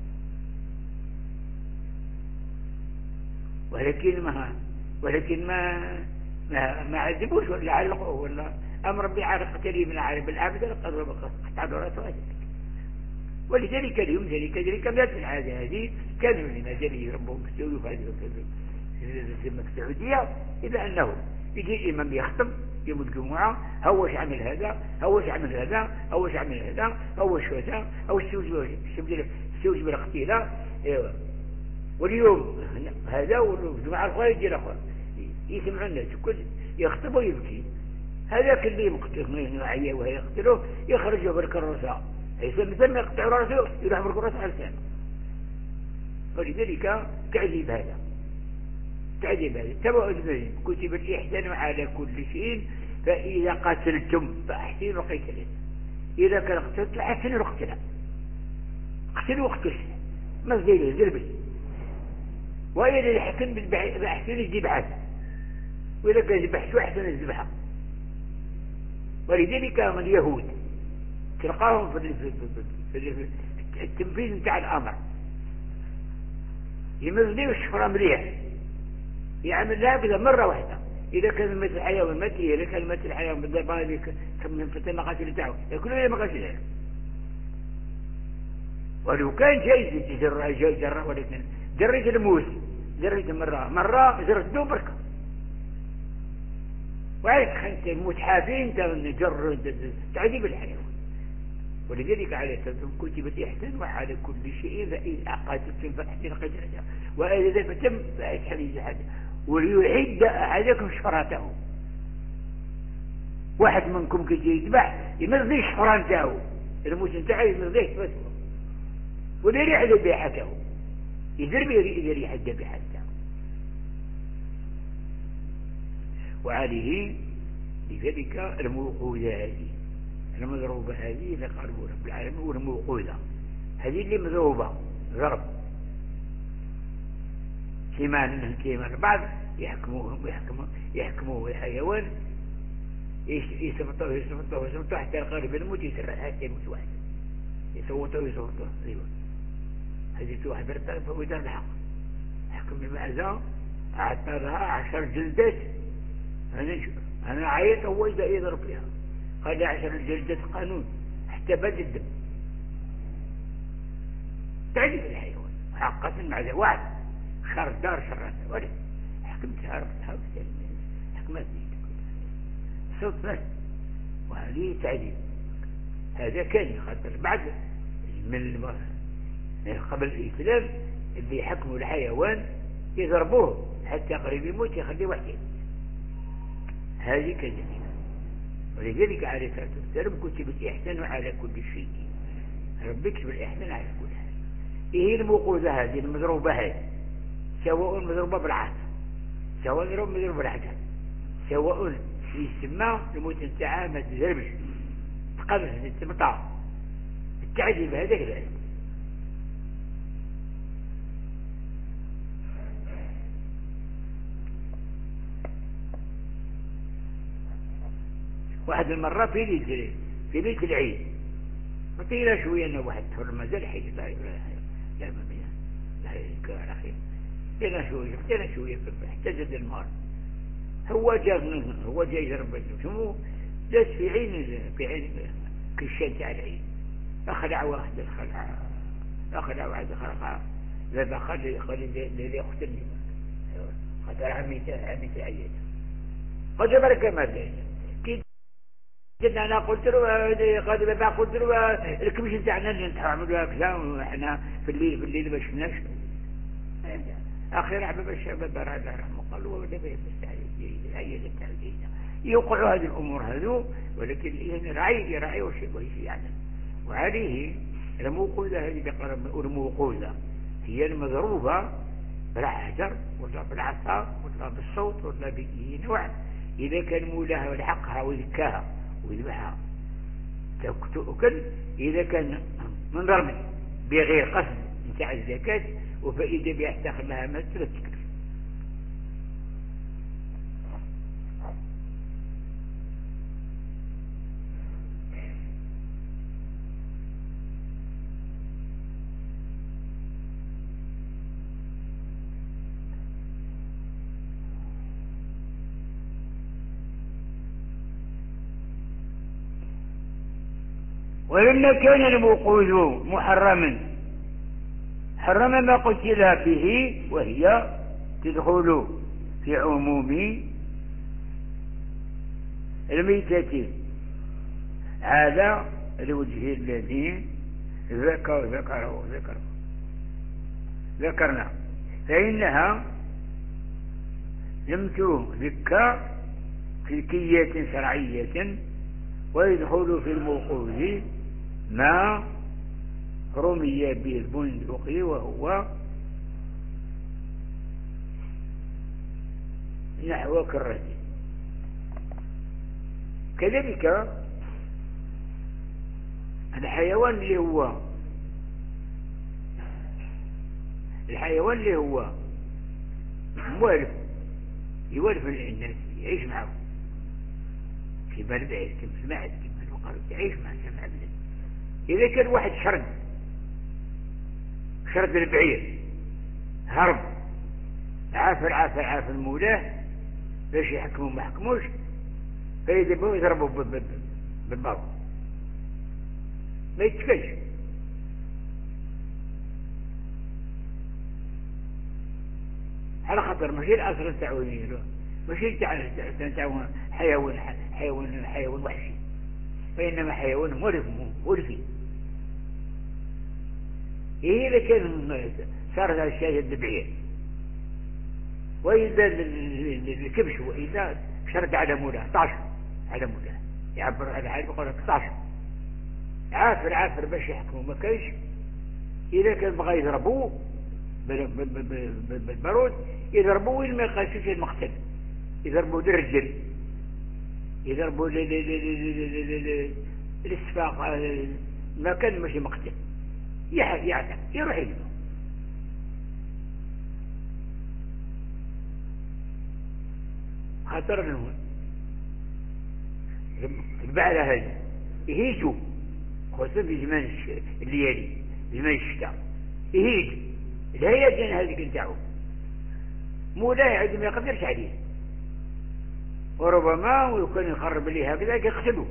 ولكن ما عذبوش ولا علقوه ولا أمر بعرق قتلي من عارب العبد قطع رأسه. ولذلك اليوم ذلك مات في العادة هذه كانوا لما جري ربهم مستوي في السعودية إذا أنه يجي الإمام يخطب يوم الجمعة هوش عمل هذا هوش عمل هذا هوش عمل هذا هوش هذا هوش سوج بالاقتلاع. واليوم هذا والجمعة الأخرى يجي الأخرى يسمعوا الناس كل يخطب ويبكي. هذاك اللي مقتل عيا ويقتلوه يخرجوا بالكراسة مثل يقطع رأسه يروح بالكراسة على لسانه. ولذلك تعذيب هذا تبعوا المسلم كتب الإحسان على كل شيء. فإذا قتلتم فأحسنوا قتلا إذا كان قتلت أحسنوا قتلا اقتلوا واقتلوا ما زي الزلبل. وإذا الحكم بأحسن الذبحات وإذا كان ذبحت أحسن الذبحة. ولذلك من اليهود تلقاهم في التنفيذ بتاع الأمر يمزلوا الشفرة مليح يعمل لها كذا مرة واحدة. إذا كان مثل الحيوان ماتي إذا كان مثل الحيوان بالضربة كم من فتن مقاتل بتاعه يأكلوا إلى مقاتل. ولو كان جايز جرى ولكن جريت الموت جريت مرة جرت دو بركة وعيك خنت الموت حافين جر تعذيب الحيوان. ولذلك عليه السلام كتب الإحسان وعلى كل شيء فإذا قاتلتم فأحسنوا قتلته وإذا فتم فأحسنوا الجهاد وليعد أحدكم شفراته. واحد منكم كي يذبح يمرضي الشفران تاعو الموت نتاعو يمرضيه بس ولا يريح ذبيحته يضرب يريح الذبيحة تاعو. وعليه لذلك الموقوذة هذه المضروبة هذه اللي قالوا رب العالمين والموقوذة هذه اللي مضروبة ضرب كمان بعض يحكموه الحيوان يسمطوه حتى القارب الموت يسرع حتى يموت واحد يصوتوه أيوة هذه واحد برتاق فويدان الحق حكم المعزة أعطى لها 10 جلدات. أنا عيط هو إذا يضرب فيها قال 10 جلدات قانون حتى بد الدم تعرف الحيوان حقا المعزة واحد خار الدار شرات ولا حكمتها ربطها حكمت صوت بس. وهذه تعذيب هذا كان يخطر بعد من قبل الإسلام اللي يحكموا الحيوان يضربوه حتى قريب يموت يخليه وحده. هذه كذلك. ولذلك عليه الصلاة والسلام كتب الإحسان على كل شيء. ربك كتب الإحسان على كل شيء. إيه الموقوذة هذه المضروبة هذه سواء مضروبة بالعصا سواء مضروبة بالعجل سواء في السماء الموت نتاعها ما تزربش تقبل تتمطع التعذيب هذا كذلك. واحد المرة في ليلة العيد فطينا شوية انه واحد تفر مازال حيث لا ما بيها لا يذكر على خير طينا شوية احتجد المار هو جاي يضرب شنو داس في عين كشان تاع العيد اخلع واحد الخلعة لا خلي اللي يقتلني خاطر عمي عيد قد بركة ما بين أنا قلت له قد بابا قلت له الكمش نتاعنا اللي نتعاملوا هكذا وإحنا في الليل ما شفناش آخر عبد الشباب برا رحمه قالوا ولا بيستعجل العيد بتاع الجيزة يوقعوا هذه الأمور هذو، ولكن يراعي وشيء يعني. وعليه الموقوذة هذه الموقوذة هي المضروبة بالحجر ولا بالعصا ولا بالصوت ولا بأي نوع، إذا كان مولاها ولحقها وذكاها وذبحها تؤكل. إذا كان من ضرب بغير قصد نتاع الزكاة وفإذا بيحتاج لها ما تكلف. ولما كان الموقوذ محرما حرم ما قتل به، وهي تدخل في عموم الميتة على الوجه الذي ذكرنا، فإنها لم تذكر في كية شرعية. ويدخل في الموقوذ ما رمي به البندق، وهو نحو كرة. كذلك الحيوان اللي هو موالف، يوالف الناس، يعيش معه في بلد، يتم سماع يعيش مع سماع بلد. إذا كان واحد شرد البعير هرب عافر مولاه باش يحكموا ما حكموش، فإذا بغوا يضربوا بالباب ما يتكلش. على خاطر ماشي الأصل التعويني، ماشي تاع حيوان وحشي، وإنما حيوان مرفي. إذا كان صار هذا الشيء الدبعير، وإذا الكبش، وإذا شرد على مولاه 11 على مولاه يعبر على حاجة يقول لك 11 عافر باش يحكموا ما كايش. إذا كان بغى يضربوه بالبارود يضربوه وين ما يقاسوش المقتل، يضربوا للرجل، يضربوا للصفاق، ما كان ماشي مقتل، يعتق يروح يجمع. خاطر البعلة هذه يهيجوا خصوصا في زمان الليالي، زمان الشتاء يهيج الهيجان هذيك نتاعو، مولاي عندما ما يقدرش عليه، وربما ويكون يقرب لي هكذا يقتلوه.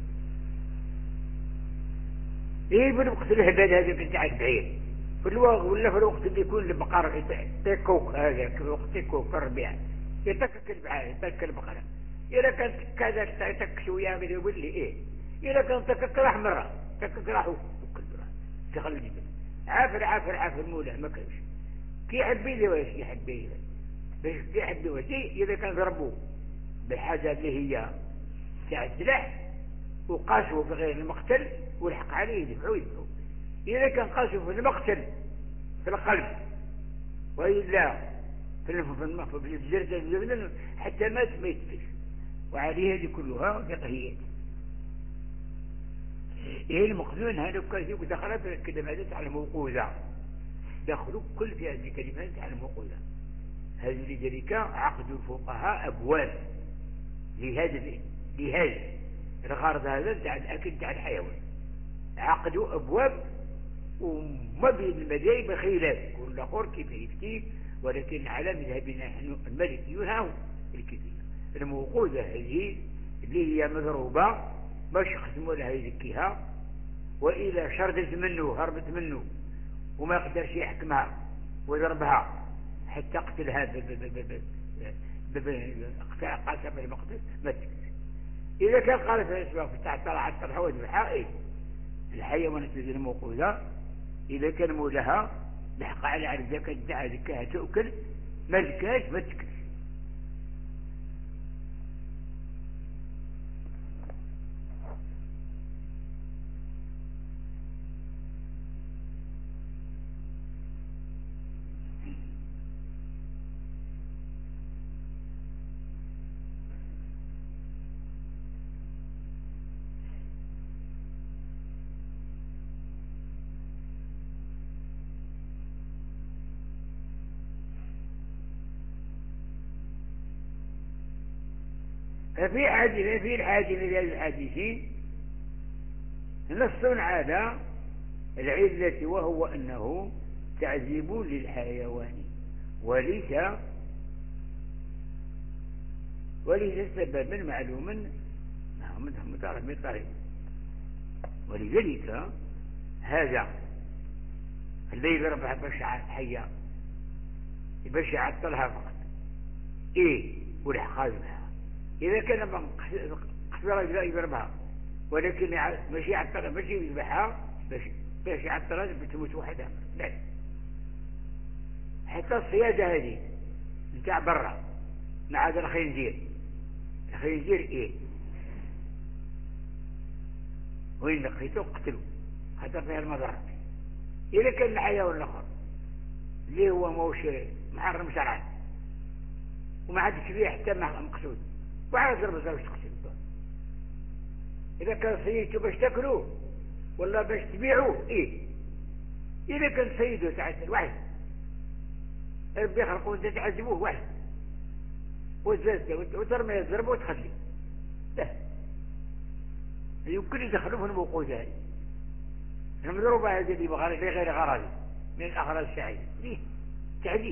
بالوقت الهبال هذا نتاع البعير في الوقت، ولا في الوقت اللي يكون البقر تكوك، هذا في الوقت تكوك الربيع يتكك البعير يتكك البقرة. إذا كانت كذا تك شوية يقول لي إذا كانت تكك راح مرة تكك راح تخلي الجبل عافر مولا ما كانش كي يحب يدي واش يحب يدي باش كي يحب يدي. إذا كان ضربوه بالحاجة اللي هي تاع السلاح وقاسوا في غير المقتل والحق عليه يدفعوا. إذا كان قاسوا في المقتل في القلب وإلا في الجلد حتى مات ما يتفش. وعليه هذه كلها فقهيات. المقنون هذا كذلك دخلت الكلمات على الموقوذة، دخلوا كل في هذه الكلمات على الموقوذة. هذه لذلك عقد الفقهاء أبواب لهذا الغرض هذا تاع الأكل تاع الحيوان، عقدوا أبواب وما بين المذاهب خلاف، كل آخر كيف يفتي، ولكن على مذهبنا نحن المالكيون هاو الكثير. الموقوذة هذه اللي هي مضروبة باش يخدموا لها يزكيها، وإذا شردت منه هربت منه وما يقدرش يحكمها ويضربها حتى قتلها قاسم المقتل ما تكتب. إذا كان قالت الأسباب طلعت الحوادث الحائل الحيوانات الموقوذة، إذا كان مولها لحق على الزكاة دعا زكاها تأكل، ما زكاش ما تكتب. ففي الحاجة إلى الحادثين نص على العلة، وهو أنه تعذيب للحيوان وليس سببا معلوما متعرف بالطريق. ولذلك هذا الذي يربح بشعة حية باش يعطلها فقط والحقاز بها. إذا كان قصر يضربها ولكن ماشي يعطلها، ماشي يذبحها باش يعطلها بتموت وحدها، لا. حتى الصيادة هذه نتاع برا مع هذا الخنزير وين لقيته قتلوا خاطر فيها المضرة. إذا كان الحيوان الآخر اللي هو موش محرم شرعا وما عادش فيه حتى مقصود وعاد ضرب زوج تقتل، إذا كان صيدته باش تاكلوه ولا باش تبيعوه إذا كان صيده تعسل واحد ربي يخلقوا انت تعذبوه واحد وترمي يضربه وتخليه، لا يمكن يدخلوه في الموقوت هذه المضروبة هذه اللي غير غرض من الأغراض الشعيرة ليه تعذيب.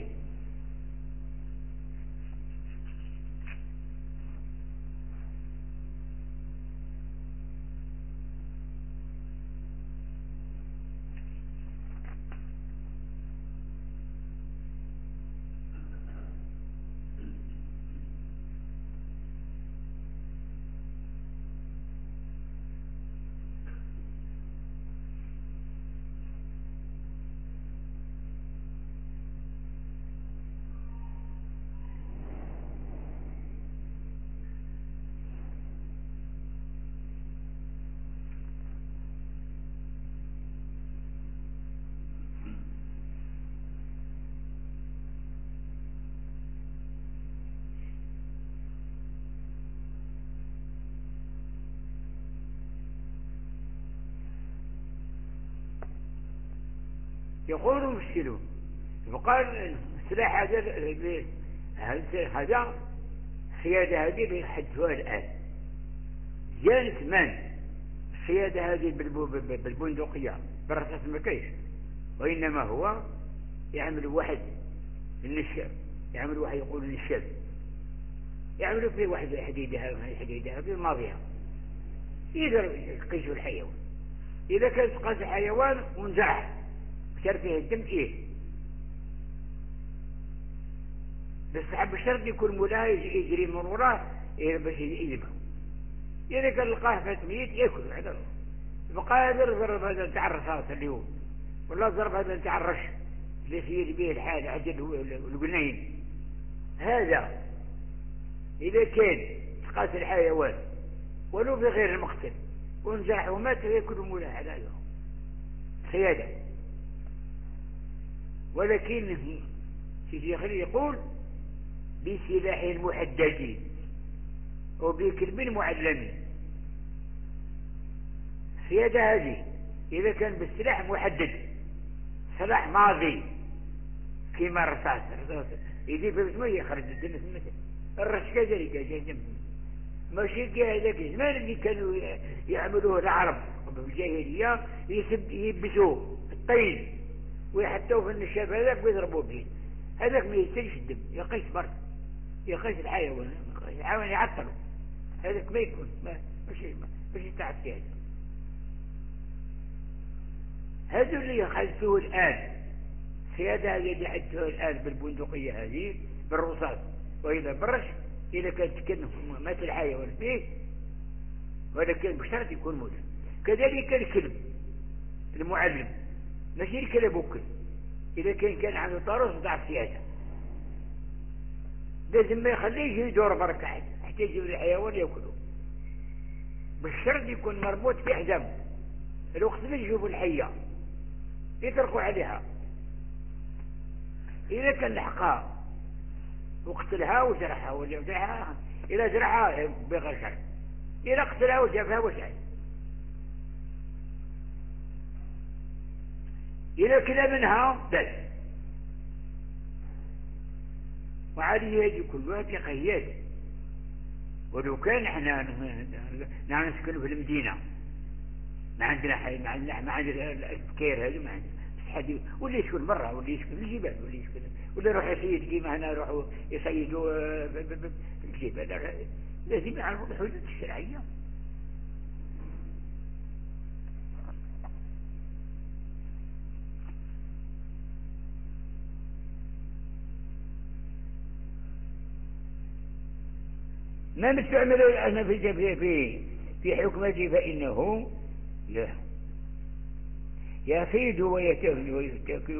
يقول المشكلون فقال السلاح هذا السيادة هذه اللي حدثوها الآن جانت من السيادة هذه بالبندقية بالرصاص المكيش، وإنما هو يعمل واحد النشاب، يعمل واحد يقول النشاب، يعملوا فيه واحد حديدها في الماضية يقدر يقيسوا الحيوان. إذا كان تقاس الحيوان ونزرع صار فيه الدم بس حب الشرط يكون مولاه يجري من وراه باش يذبحه. إذا كان لقاه فات ميت ياكل عدل بقى ضرب هذا نتاع الرصاص اليوم ولا ضرب هذا نتاع الرش اللي في به الحال عجل القنين. هذا إذا كان تقاس الحيوان ولو بغير المقتل ونزرع ومات ياكل مولاه على سيادة. ولكن سيدي خليل يقول بسلاح محدد وبكلم معلم. سيادة هذه إذا كان بالسلاح محدد سلاح ماضي كما الرصاص يجي بسمه يخرج الدنيا في المثل الرش كذلك ماشي كهذاك الزمان اللي كانوا يعملوه العرب بالجاهلية يلبسوه الطين ويحطوه في النشاب هذاك ويضربوه به. هذاك ما يستلش الدم يقيس برد يقيس الحيوان يعطله. هذاك ما يكون ماشي تاع السيادة. هذا اللي يخلصوه الآن السيادة هذه اللي حدثوها الآن بالبندقية هذه بالرصاص وإذا برش إذا كان تكن مات الحيوان فيه ولكن بشرط يكون موت. كذلك الكلب المعلم ماشي الكلب وكل إذا كان عنده طاروس ضعف سيادة لازم ما يخليه يدور بركة حتى يجيب الحيوان يأكله بالشرط يكون مربوط في حزام. الوقت اللي يشوفوا الحية يتركوا عليها. إذا كان لحقها وقتلها وجرحها ولا جرحها إذا جرحها بغير شرط، إذا قتلها وجابها وشعر إذا كلا منها بس. وعليه يجي كل واحد قياد ولو كان احنا نسكن في المدينة ما عندنا ما عندنا التفكير هذا، ما عندنا بس حد واللي يسكن برا، واللي يسكن في الجبال، واللي يروح يصيد كيما هنا يروحوا يصيدوا في الجبال. لازم يعرفوا الحدود الشرعية. ما مستعمل أنا في حكمتي فإنه يفيد ويتكي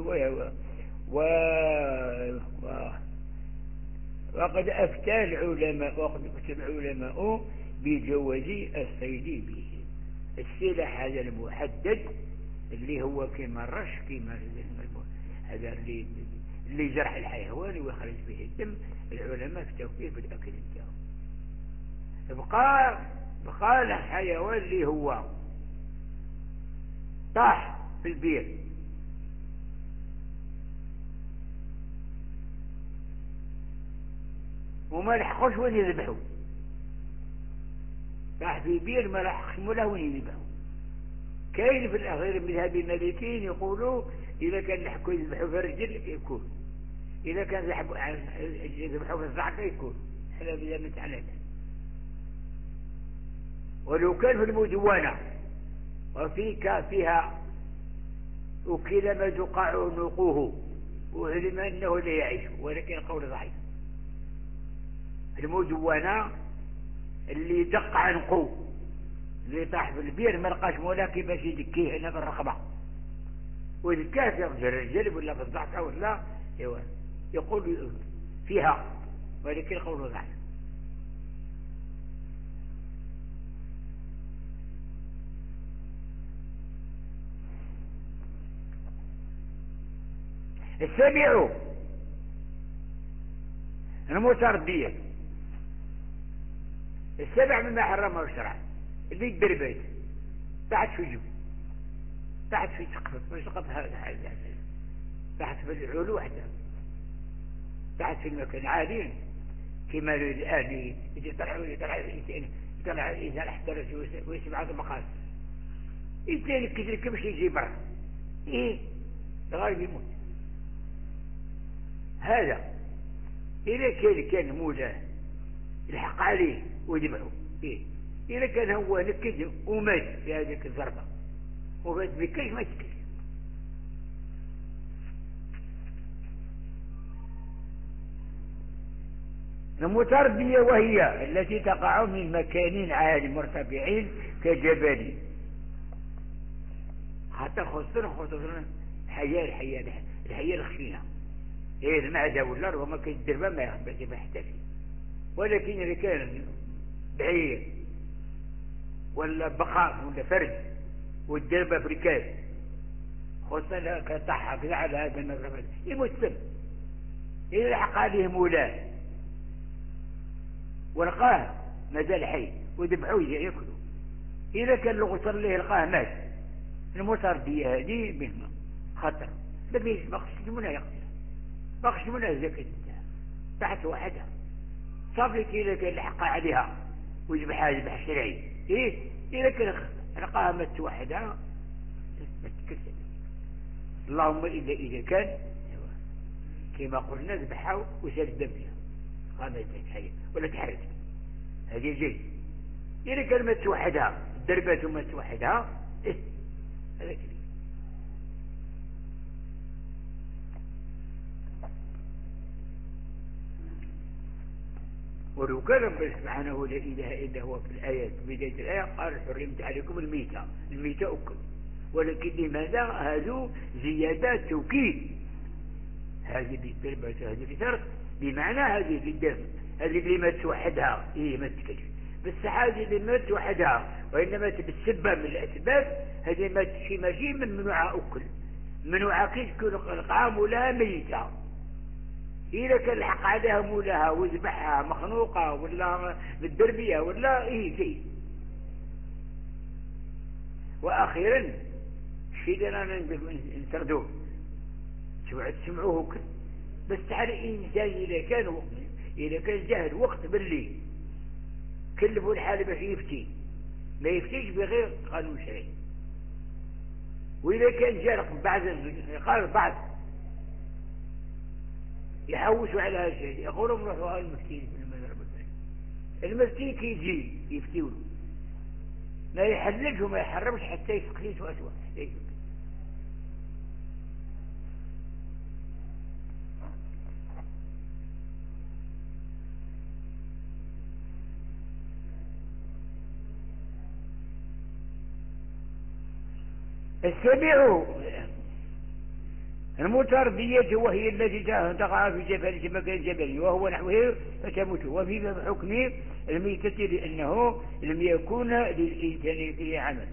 وقد أفتى العلماء بجواز الصيد به. السلاح هذا المحدد اللي هو كما الرش، كما هذا اللي جرح الحيوان ويخرج به الدم، العلماء افتوا فيه بالأكل بتاعه. بقى الحيوان اللي هو طاح في البير وما لحقوش وين يذبحوا، طاح في البير ما لحقش ولا وين يذبحوا. كاين في الأخير من هذه المالكين يقولوا إذا كان لحقوا يذبحوا في الرجل يكون، إذا كان يذبحوا في الزعقة يكون. هذا بلا متعلم. ولو كان في المدونة فيها وكل ما تقع عنقه وعلم أنه لا يعيش، ولكن قول ضعيف. المدونة اللي دق عنقه اللي طاح في البير ما لقاش مولا كيفاش يدكيه هنا في الرقبة، ويدكاه في الرجل ولا في الضعكة ولا يقول فيها، ولكن قول ضعيف. السابع المتردية. السبع مما حرمه الشرع اللي يدير بيت تحت في جب، تحت في سقف هذا، تحت في العلو وحده، تحت في المكان عادي كما الآن يطلع الإنسان احترس ويسمع هذا المقاس يتلك كذلك مش يجي برا الغالب يموت. هذا إذا كان مولاه الحق عليه ويذبحه، إذا كان هو نكد ومات في هذه الضربة ومات بكيش ما يتكلم. المتردية وهي التي تقع من مكان عالي مرتفعين كجبل، حتى خصوصا الحياة الخشينة المعدة ولا ربما كان الدربة ما يحتاج. ولكن إذا كان بعير ولا بقاء ولا فرد والدربة في ركاز خصوصا كطحها كذا على هذا المغرب يموت سم. إذا لحق عليه مولاه ولقاه مازال حي وذبحوه يأكلوا، إذا كان الغصر اللي لقاه مات، المتردية هذه بهما خطر ما خصش منها يقتل، ما خصش منها الزكاة تحت وحدها صافي. إذا كان الحق عليها ويذبحها ذبح شرعي، إذا كان لقاها مات وحدها ما تكلش. اللهم إلا إذا كان كما قلنا ذبحها وسال الدم فيها قامت حية ولا تحرك، هذه جيد. إذا كان مات وحدها الدربات ومات وحدها هذا كذي. ولو كان رب سبحانه لا إله إلا هو في الآيات بداية الآية قال حرمت عليكم الميتة أكل، ولكن لماذا هذو زيادات توكيد؟ هذه بالدربة هذه بشرط بمعنى هذه بالدم، هذه اللي ما توحدها ما تكلف، بس هذه اللي ما توحدها وإنما تبسبب من الأسباب هذه ما تشي ماشي ممنوعة أكل، ممنوعة كي تكون القام ولا ميتة. إذا كان الحق عليها مولاها وذبحها مخنوقة ولا بالدربية ولا شيء. وأخيرا الشيء اللي نسردوه تسمعوه كل بس على الإنسان إذا كان جاهل وقت بالليل كلفوا الحال باش يفتي، ما يفتيش بغير قانون شرعي. وإذا كان جارق قال بعض يحوسوا على هذا الشيء، يقولوا نروحوا هاي المفتين في المذهب المفتي كي يجي يفتيوا ما يحللش وما يحرمش حتى يفقليس وأسوأ. السبع المتردية وهي التي تقع في جبل في مكان جبلي وهو نحوه فتموت، وفي حكم الميتة لأنه لم يكون للإنسان فيه عمل.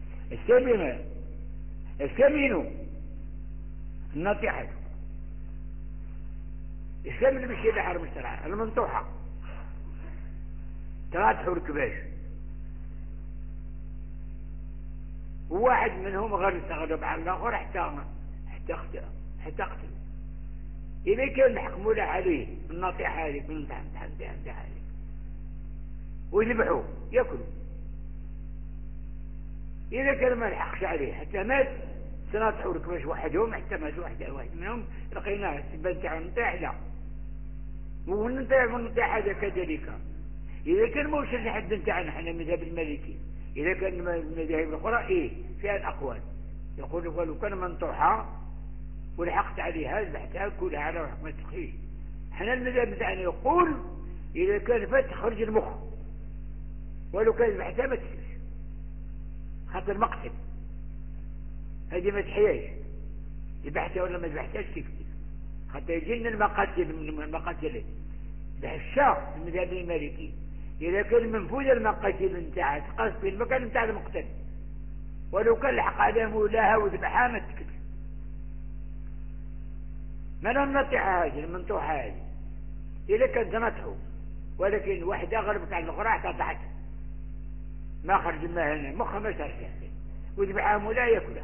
الثامن النطيحة. الثامن مش البحر مسترعى المنطوحة تغاتحوا الكباش، وواحد منهم غير استغرب على الآخر حتى قتل. إذا كان يحكموا له عليه النطيحة هذه من تحت عليه ويذبحوه يأكلوا. إذا كان ما يحقش عليه حتى مات سنطحوا الكباش وحدهم حتى مات واحد منهم لقيناه السبب تاع النطيح لا، والنطيح هذا كذلك. إذا كان موش الحد نتاعنا احنا مذهب المالكي، إذا كان المذاهب الأخرى فيها الأقوال يقولوا لو كان منطوحة ولحقت عليها ذبحتها كلها على روحك ما تخيش. احنا المذهب نتاعنا يقول إذا كان فات تخرج المخ، ولو كان ذبحتها ما تخيش خاطر المقتل هذه ما تحياش ذبحتها ولا ما ذبحتهاش كيف حتى يجينا المقاتل من المقاتل الشاف المذهب المالكي. إذا كان منفوذ المقاتل نتاعها تقاس في المكان نتاع المقتل ولو كان لحق عليه مولاها وذبحها ما تكتب. من النطيحة هذه المنطوحة هذه إذا كان تنطحه ولكن واحدة غربت على الأخرى حتى ضحت ما خرج ما هنا مخها ما صار وذبحها مولاها يأكلها.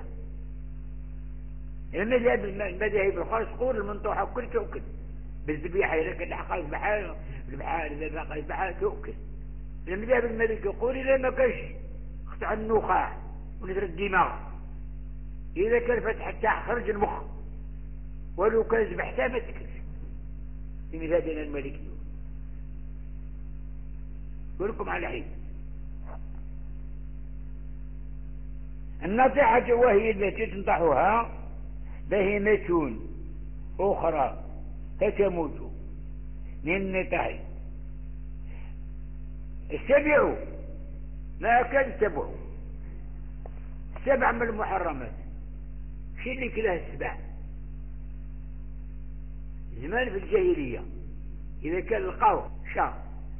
المذهب الأخرى تقول المنطوحة كل تؤكل بالذبيحة إذا كان لحقها يذبحها تؤكل. المذهب المالكي يقول إذا ما كاش قطع النخاع ونزر الدماغ إذا كان فتح حتى خرج المخ ولو كان ذبحتها ما تكلش. في مذهبنا المالكي يقول لكم على حين النطيحة وهي التي تنطحها بهيمة أخرى فتموت من النطاح. السبع ما كان السبع من المحرمات شي اللي كلاه السبع زمان في الجاهلية. إذا كان لقاو شاة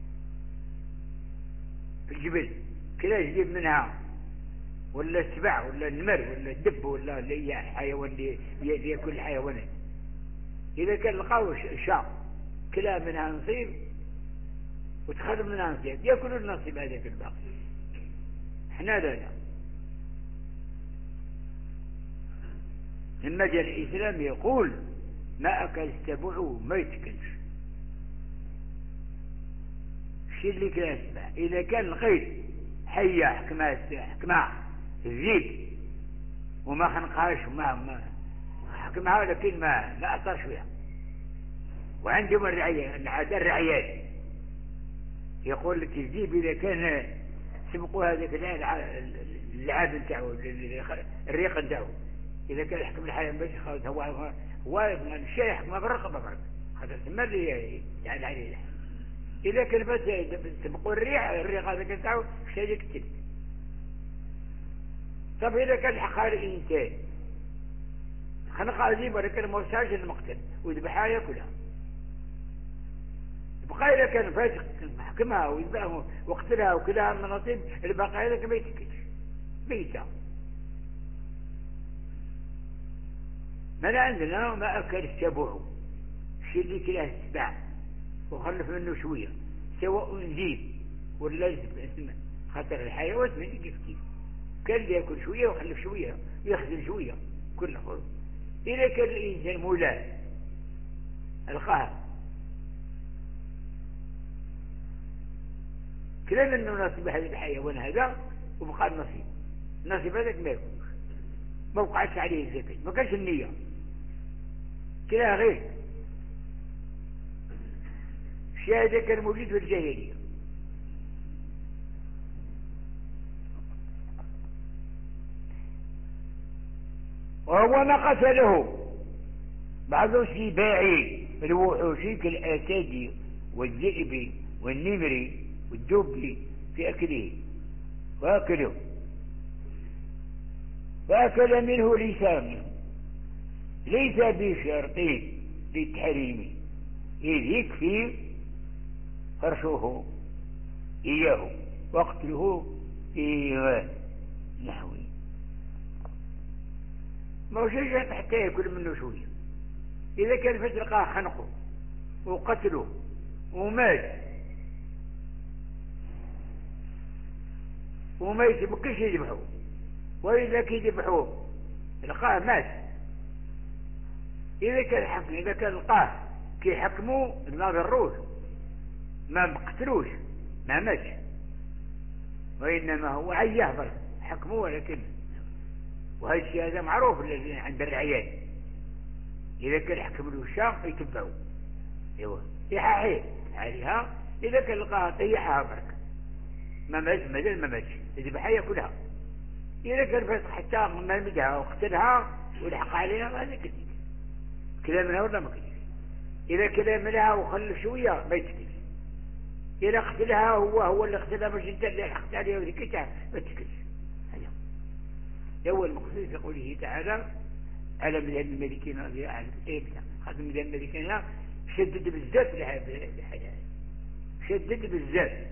في الجبل كلاه يجيب منها ولا السبع ولا النمر ولا الدب ولا اللي هي الحيوان اللي يأكل الحيوانات، إذا كان لقاو شاة كلاه منها نصيب وتخرج منها نصيب يأكلوا النصيب هذاك الباقي. احنا لا لما جاء الإسلام يقول ما أكل السبع ما يتكلش شي اللي كلا السبع. إذا كان لقيت حية حكمها الزيت وما خنقهاش وما حكمها لكن ما أثرش فيها، وعندهم الرعيات يقول لك الذيب إذا كان سبقوا هذاك اللعاب نتاعو الريق نتاعو إذا كان يحكم الحياة باش هو الشيء يحكمها بالرقبة برك هذا تسمى اللي يعني عليه. إذا كان بس سبقوا الريق هذاك نتاعو شيء يكتب. طب إذا كان حقها الإنسان خنقها ذيب ولكن ما وصلش المقتل ويذبحها ياكلها بقى. إذا كان فاتق محكمها ويذبحها وقتلها وكلها من نصيب البقاء هذاك ما يتكلش ميتة. ما عندنا ما أكل السبع الشيء اللي كلاه السبع وخلف منه شوية سواء ذيب ولا زب خاطر الحيوان ما كيف كان يأكل شوية وخلف شوية يخزن شوية كل خلق. إذا كان الإنسان مولاه القهر كلا منه نصيب هذا الحيوان هذا وبقى النصيب هذاك ما يكونش، ما وقعتش عليه الزكاة، ما كانش النية كلا غير الشيء هذا كان موجود في الجاهلية. وهو ما قتله بعض السباع الوحوش كالأسد والذئب والنمر والدب في أكله فأكل منه لسانه ليس بشرط للتحريم إذ يكفي فرشه إياه وقتله في نحوه، ما هو شيء حتى يأكل منه شوية. إذا كان فتلقاه خنقه وقتله ومات وما يمكنش يذبحه، وإذا كي يذبحوه لقاه مات. إذا كان لقاه كي حكموا ما ضروش ما قتلوش ما ماتش، وإنما هو عياه بس حكموه. ولكن وهذا الشيء هذا معروف الذي عند الرعيان، إذا كان حكم له الشام يتبعوا ايوه يحاحيه عليها. إذا كان لقاها طيحها برك ما ماتش يذبحها ياكلها. إذا كان فاتح حتى مدها وقتلها ولحق عليها هذا كذب كلامنا ولا ما كذب. إذا كلامنا وخلف شوية ما يتكلم. إذا قتلها هو اللي قتلها مش انت اللي حقت عليها وذكتها ما تكلم. هو المقصود في قوله تعالى على مذهب المالكين خاصة مذهب المالكين شدد بالذات الحلال شدد بالذات.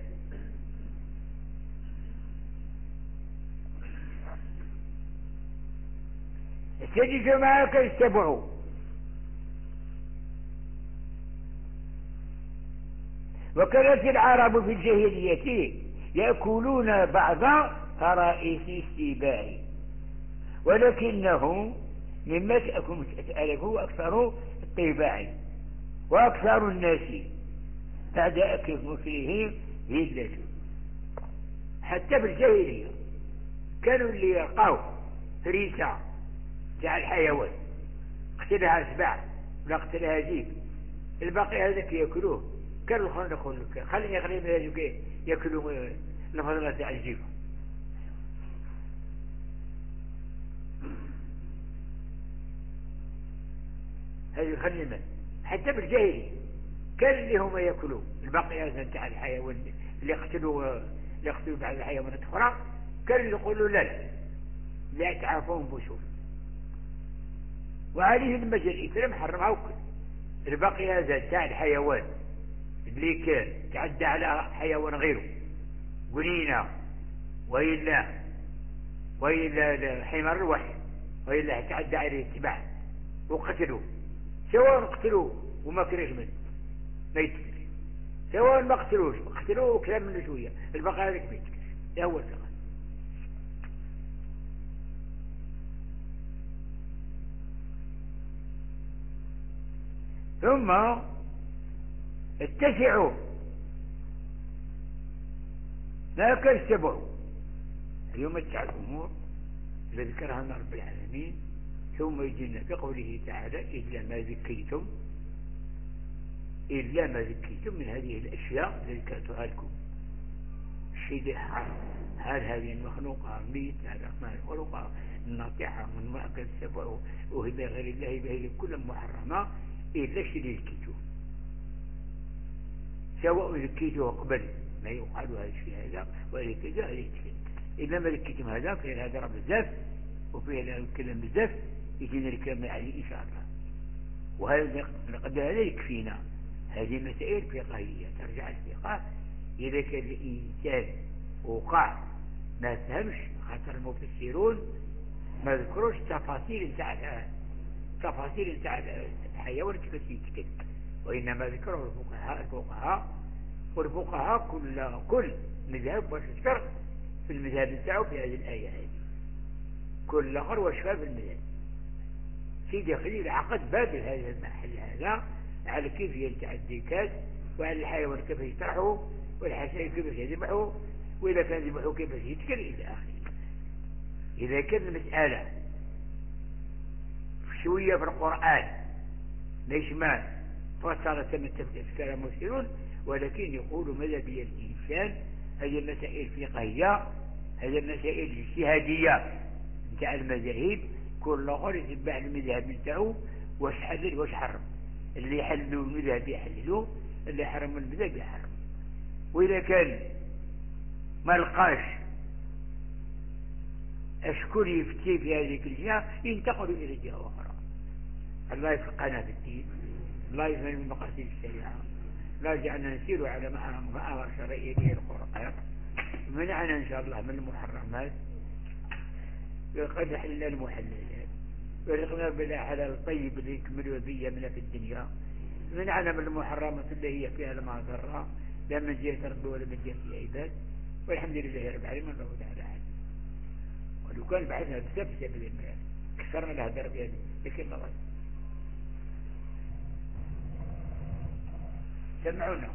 السادس معك السبع وكانت العرب في الجاهلية يأكلون بعض فرائس السباع، ولكنه مما تألفه أكثر الطباع وأكثر الناس بعد أكل مثله ذلة. حتى في الجاهلية كانوا اللي يلقاو فريسة تاع الحيوان قتلها سبع ولا قتلها ذيب الباقي هذاك يأكلوه. كانوا الخلق يقول لك خليني هذوك يأكلوا الفضلة تاع الجيفة. هذه خلينا حتى بالجاهلية كان اللي هم يأكلوا الباقيات تاع الحيوان اللي يقتلوا بعض الحيوانات أخرى. كان اللي يقولوا لا تعافون بشوف. وعليه المجال الإسلام حرمها وكل الباقيات تاع الحيوان اللي كان تعدى على حيوان غيره قنينة وإلا حمار الوحي وإلا تعدى عليه السباع وقتلوا سواء قتلوا وما كرهش منه ما يتكلش، سواء ما قتلوه كلام منه شوية البقاء هذاك ما يتكلش. ده هو الفقه. ثم اتسعوا لا كالسبع. اليوم اتسع الأمور الذي ذكرها لنا رب العالمين. ثم يجينا بقوله تعالى إلا ما ذكيتم من هذه الأشياء التي ذكرتها لكم. الشيء هل هذه المخلوقة ميت هذا ما الخلقة الناطحة من ما أكل السبع وهي غير الله بهذه كل محرمة إلا الشيء اللي ذكيتوه سواء ذكيتوه قبل ما يقال هذا الشيء هذا وإذا كذا إلا ما ذكيتم هذا فيه هذا رب بزاف وفيه الكلام بزاف يجينا الكلام عليه إن شاء الله. وهذا لقد هذا يكفينا. هذه مسائل فقهية ترجع الفقه. إذا كان الإنسان وقع ما فهمش خاطر المفسرون ما ذكروش تفاصيل تاع الحيوان كيف يتكلم، وإنما ذكره الفقهاء والفقهاء كل مذهب وشكر في المذهب بتاعه في هذه الآية هذه كل آخر وشفاء في المذهب. سيدي خليل عقد باب هذا المحل هذا على كيف يلتع الديكات وعلى الحيوان كيف يشترحه والحسن كيف يذبحوا، وإذا كان يذبحوا كيف يتكل إلى آخره. إذا كان المسألة شوية في القرآن ليش ما فصلت من تفسير المفسرون، ولكن يقول ماذا بي الإنسان هذه المسائل الفقهية، هذه المسائل الاجتهادية نتاع المذاهب، كل غير يتبع المذهب نتاعو، واش حلل واش حرم، اللي يحللوا المذهب يحللوه، اللي يحرموا المذهب يحرم. وإذا كان ما لقاش أشكر يفتي في هذه الجهة ينتقلوا إلى جهة أخرى. الله يفقهنا في الدين، الله يفهم من مقاصد الشريعة، لا جعلنا نسير على ما أمر شرعي به القرآن، منعنا إن شاء الله من المحرمات، وقد حلنا المحللات، ورزقنا بالحلال الطيب اللي يكمل وبيا منا في الدنيا، منعنا من المحرمات اللي هي فيها المعذرة لا من جهة ربي ولا من جهة العباد. والحمد لله رب العالمين. الله تعالى أعلم. ولو كان بعثنا بسبب المال كسرنا لها درب هذه لكن ما غير سمعونا.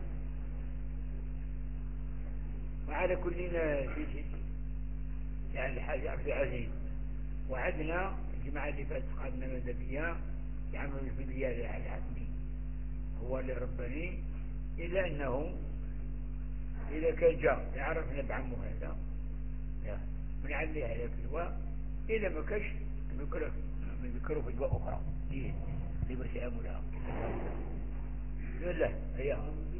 وعلى كلنا في شيء يعني الحاج عبد العزيز وعدنا الجماعة اللي فاتت قادنا مذهبية يعملوا في الديار على العزمي هو اللي ربني، إلا أنه إذا كان جاء يعرفنا بعمه هذا من عليه على الكلوة، إذا ما كش نذكره في جواء أخرى دي بس يعملها. بسم الله هيا.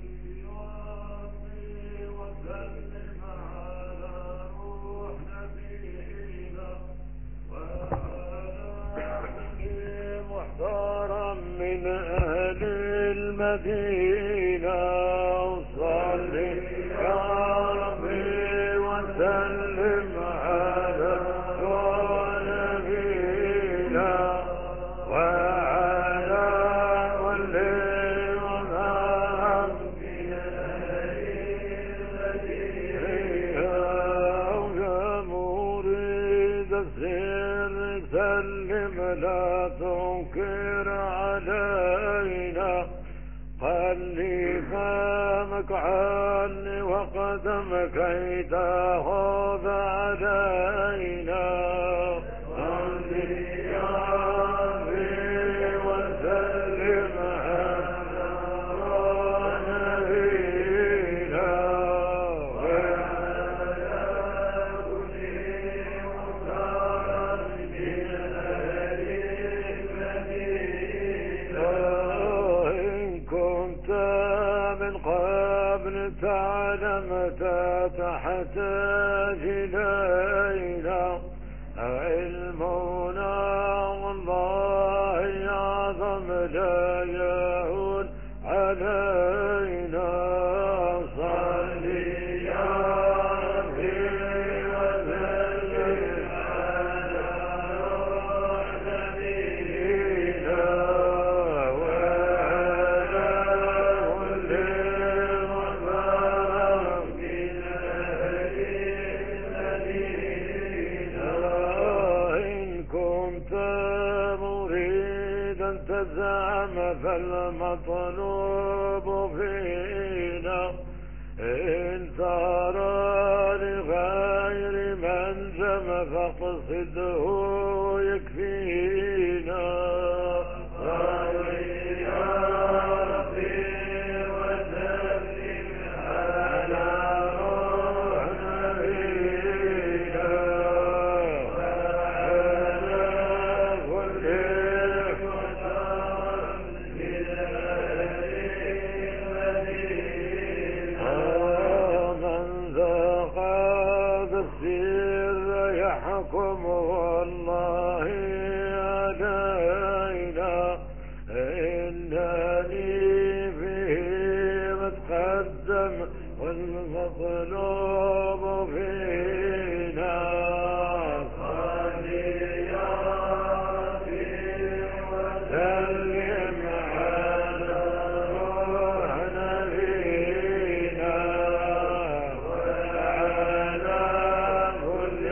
محتارا من أهل المدينة صلي يا ربي وسلم على نبينا وعلى كل من من أهل المدينة يا مريد السر سلم لا تنكر علينا، خلي فمك عني وقدمك كي تأخذ علينا. صلي يا ربي وسلم على نبينا وعلى كل مختار من أهل المدينة. إن كنت من قبل تعلم تحتاج إلينا، علمنا والله أعظم لا يهون علينا. صلي يا ربي وسلم على نبينا وعلى كل مختار من أهل المدينة. إن كنت مريدا تزعم فالمطلوب فينا، إن ترى لغير من جم فاقصده يكفينا. صلي يا ربي وسلم على روح نبينا وعلى كل مختار من أهل المدينة. من ذاق بالسر يحكم والله علينا، إنني فيه متقدم والمطلوب فينا. صلي يا ربي وسلم على روح نبينا وعلى كل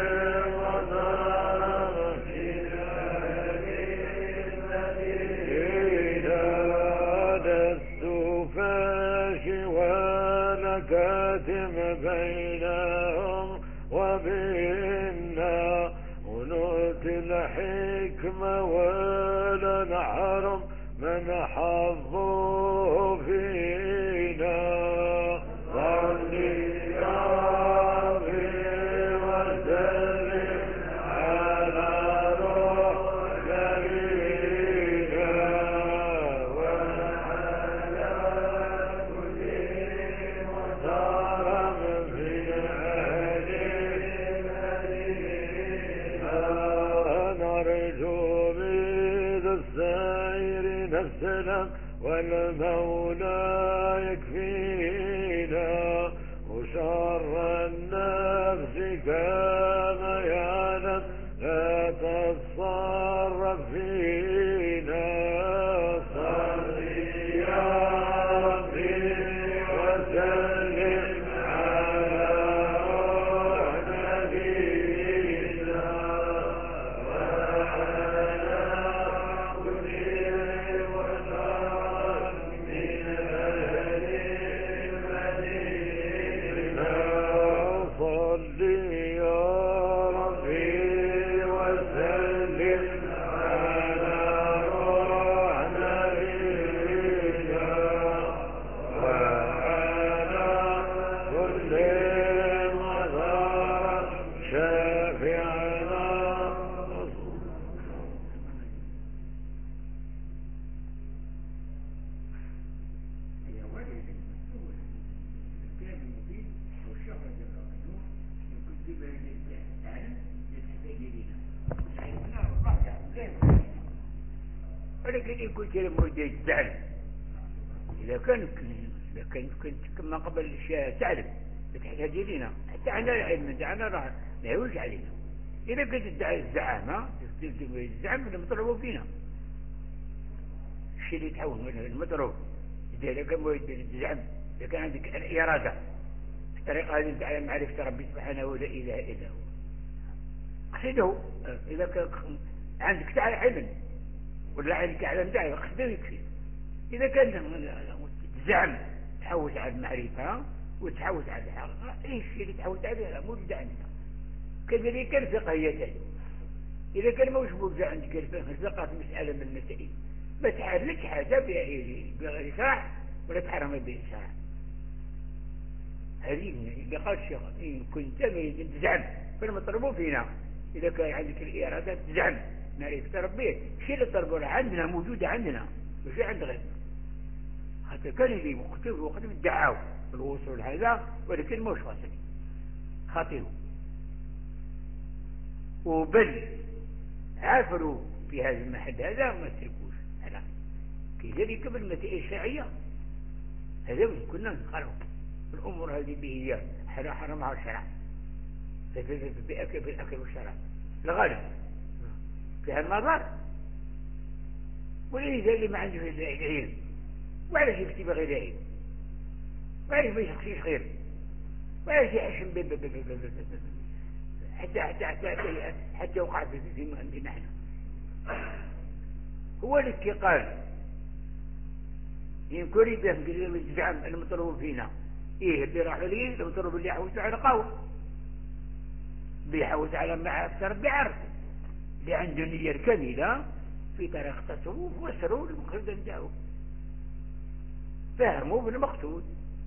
مطار من أهل المدينة. لست فاشي ولا كاتم بينهم وبيننا ونؤتي الحكمة ولا نحرم من حظه فينا صلي يا ربي وسلم على روح نبينا وعلى كل محترم في أهل المدينة نرجو بذا السير نفسنا والمولى يكفينا وشر النفس كما يعلم لا تتصرف فينا صلي يا ربي وسلم على روح نبينا وعلى كل وسلم من أهل المدينة صلي يا ربي وسلم على روح نبينا وعلى كل مظهر شافعنا هي وجد المسؤول كان المفيد والشهرة النور يكون في بين العلم يتحتاج إلينا عرفنا والله ولكن إن كنت لمدة تعلم إذا كنت كما قبل الأشياء تعلم تحتاج إلينا حتى عنا العلم تاعنا راه ما يعولش علينا إذا كنت تدعي الزعامة الزعم اللي مطلوب فينا الشيء اللي يتحول المطلوب إذا كان الزعم إذا كان عندك الإرادة الطريقة هذه تعلم معرفة ربي سبحانه ولا إله إلا هو قصده إذا كان عندك تعالى علم ولا عندك علم تعالى قصده يكفي إذا كان الزعم تحوس على المعرفة وتحوس على الحقيقة إيش اللي تحوس عليها موجودة عندنا كذلك الفقهية إذا كان موش موجود عندك الفقه في مسألة من المسائل ما تحرلك حاجة بغير شرع ولا تحرم بإشراع هذه اللي قال الشيخ إن كنت تزعم فالمطلوب فينا إذا كان عندك الإرادة تزعم معرفة ربيه الشيء اللي طلبوا عندنا موجودة عندنا مش عند غيرنا حتى كان اللي مختلف وقت ادعوا الوصول هذا ولكن مش واصل خاطئوا وبل عافروا في هذا المحل هذا وما تركوش هذا كذلك بالمسائل الشرعية هذا كنا نقرأ الأمور هذه به هي حرمها الشرع في الأكل والشراب الغالب فيها المضار ولذا اللي ما عنده العلم وعلاش يكتب غير علم وعلاش ما يشخصيش غير وعلاش يحشم حتى يوقع في نحن هو اللي قال إن كريد الزعم المطلوب فينا إيه اللي راح ليه المطلوب اللي يحوز على قوم بيحوز على معرفة ربي عرف اللي عنده النية الكاملة في طريق التصوف وسروا المقصود نتاعو فهموا بالمقصود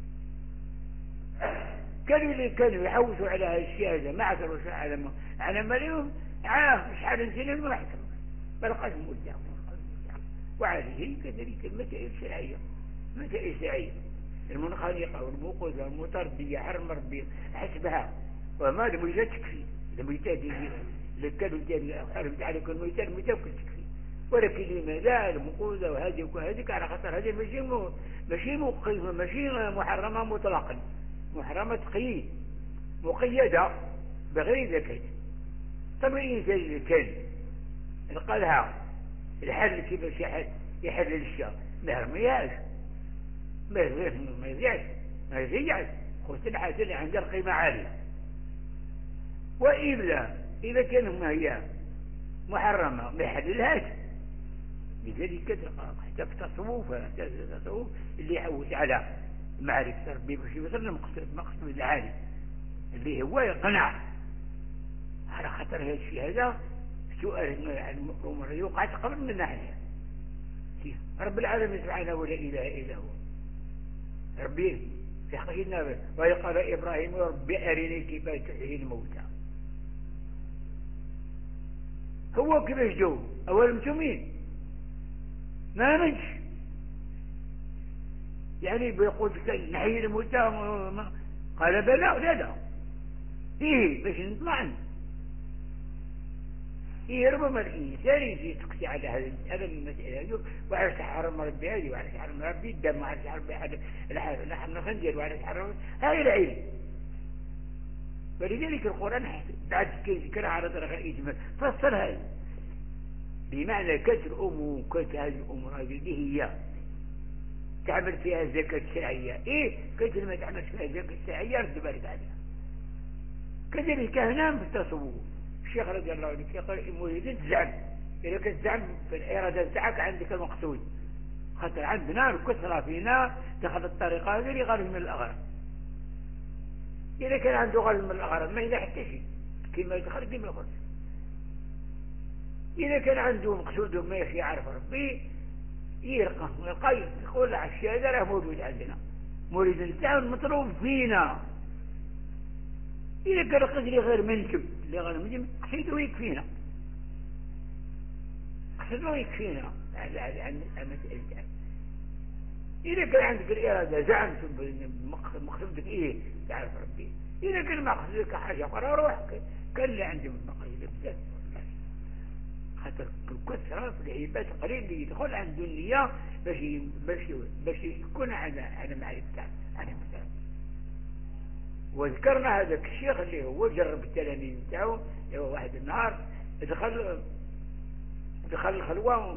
كانوا يحوزوا على هالشيء هذا ما عثروا على مليون شحال سنين ما يحكموا بل قسموا الدعوة وعليه كذلك المسائل الشرعية مسائل شرعية المنخنقة والموقوذة والمتردية حرم ربي حسبها وما لم يجد تكفي لم يجد لكانوا حرم تعالى كل ميتان كل تكفي ولكن لما لا الموقوذة وهذه على خطر هذه ماشي محرمة مطلقا محرمة قيد مقيدة بغير ذكر طبعا الإنسان اللي كان قالها الحل كيف يحلل الشر ما يرميهاش ما يزيعش خصوصا الحاجة اللي عندها القيمة عالية وإلا إذا كان ما هي محرمة ما يحللهاش لذلك حتى في التصوف اللي يحوس على معرفة ربي باش يوصل المقصود العالي اللي هو يقنع. على خاطر هذا الشيء هذا سؤال عن الأمور وقعت قبل من ناحية رب العالمين سبحانه ولا إله إلا هو ربي في حقيقة. وقال إبراهيم ربي أرني كيف تحيي الموتى. هو كيفاش جو أول متومين ما منش يعني بيقول نحيي الموتى قال بلى لا إيه باش نطلع إيه ربما الإنسان يجي تقسي على هذا المسألة هذه وعلى حرم ربي هذه وعلى حرم ربي الدم وعلى حرم لحم الخنزير وعلى حرم هاي العلم. ولذلك القرآن بعد كي ذكر على طريق الإجمال فصل هذا بمعنى كثر الأمور كثر هذه الأمور هذه اللي هي تعمل فيها الزكاة الشرعية إيه كثر ما تعمل فيها الزكاة الشرعية رد بالك عليها. كذلك هنا في التصوف الشيخ رضي الله عنه يقول مريد تزعم إذا كنت تزعم في الإرادة تاعك عندك المقصود. خاطر عندنا الكثرة فينا دخل الطريقة هذه اللي غالب من الأغراض. إذا كان عنده غالب من الأغراض ما يدخل حتى شيء كما يدخل كما يقول. إذا كان عنده مقصود ما يعرف ربي يرقى ويقيم يقول الشيء هذا له موجود عندنا مريد تاعه المطلوب فينا. إذا كان قدري غير منكب اللي غير منكب قصيده يكفينا قصيده يكفينا عن مسألة. إذا كان عندك الإرادة زعمت مقصودك إيه تعرف ربي. إذا كان مقصودك حاجة أخرى روح كان اللي عندي من مقاصد بزاف حتى الكثرة في العباد قليل اللي يدخل عند النية باش يكون على معرفة عن مثال. وذكرنا هذاك الشيخ اللي هو جرب التلاميذ بتاعه واحد النهار دخل الخلوة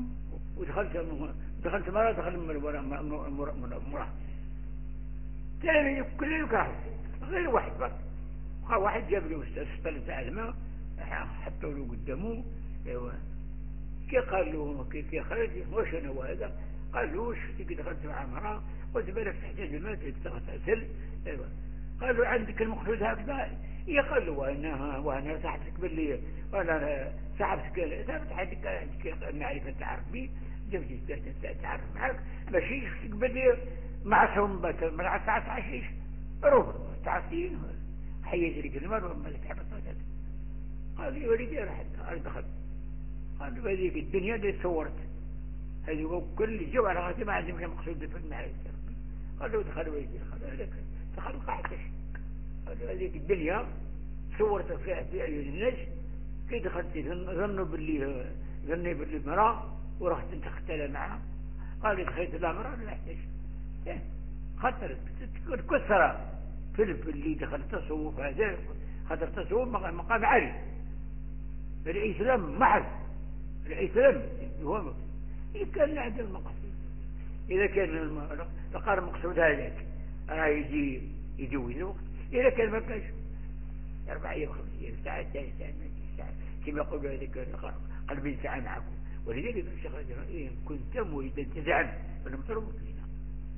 دخلت مرة دخل مرة تلاميذ كله يكره غير واحد بس. واحد جاب له سطل تاع الماء حطوا له قدامه كي قال له كي خرج واش انا هذا قال له واش كي دخلت مع مرأة قلت بالك تحتاج الماء تغتسل قال له عندك المقصود هكذا قال له وانا صاحبتك باللي وانا صاحبتك ثابت عندك معرفة تعرف بي جبت تعرف معك ماشي باللي معصوم مع 19 ربع تعرفين حيز لك المال وما تحب الصوت. قال لي وليدي راح دخلت قال له هذيك الدنيا اللي صورت هذه كل جو على غير ما عندي مقصود في المعرفة. قال له دخل وليدي دخل قاعدة. قال له هذيك الدنيا صورت فيها في عيون الناس كي دخلت ظنوا باللي مرأة ورحت انت اختلى معها. قال لي دخلت لا مرأة لا احتاج خطر كثرة في اللي دخل التصوف هذا. خطر التصوف مقام عالي الإسلام محل الإسلام هو كان عنده المقصود. إذا كان لقار مقصود هذاك راه يجي يجوز الوقت. إذا كان ما كانش 4 أيام 5 أيام ساعة ساعة كما يقولوا هذيك قلبي ساعة معكم. ولذلك الشيخ إن كنت مريدا تزعم فلم تربط لنا.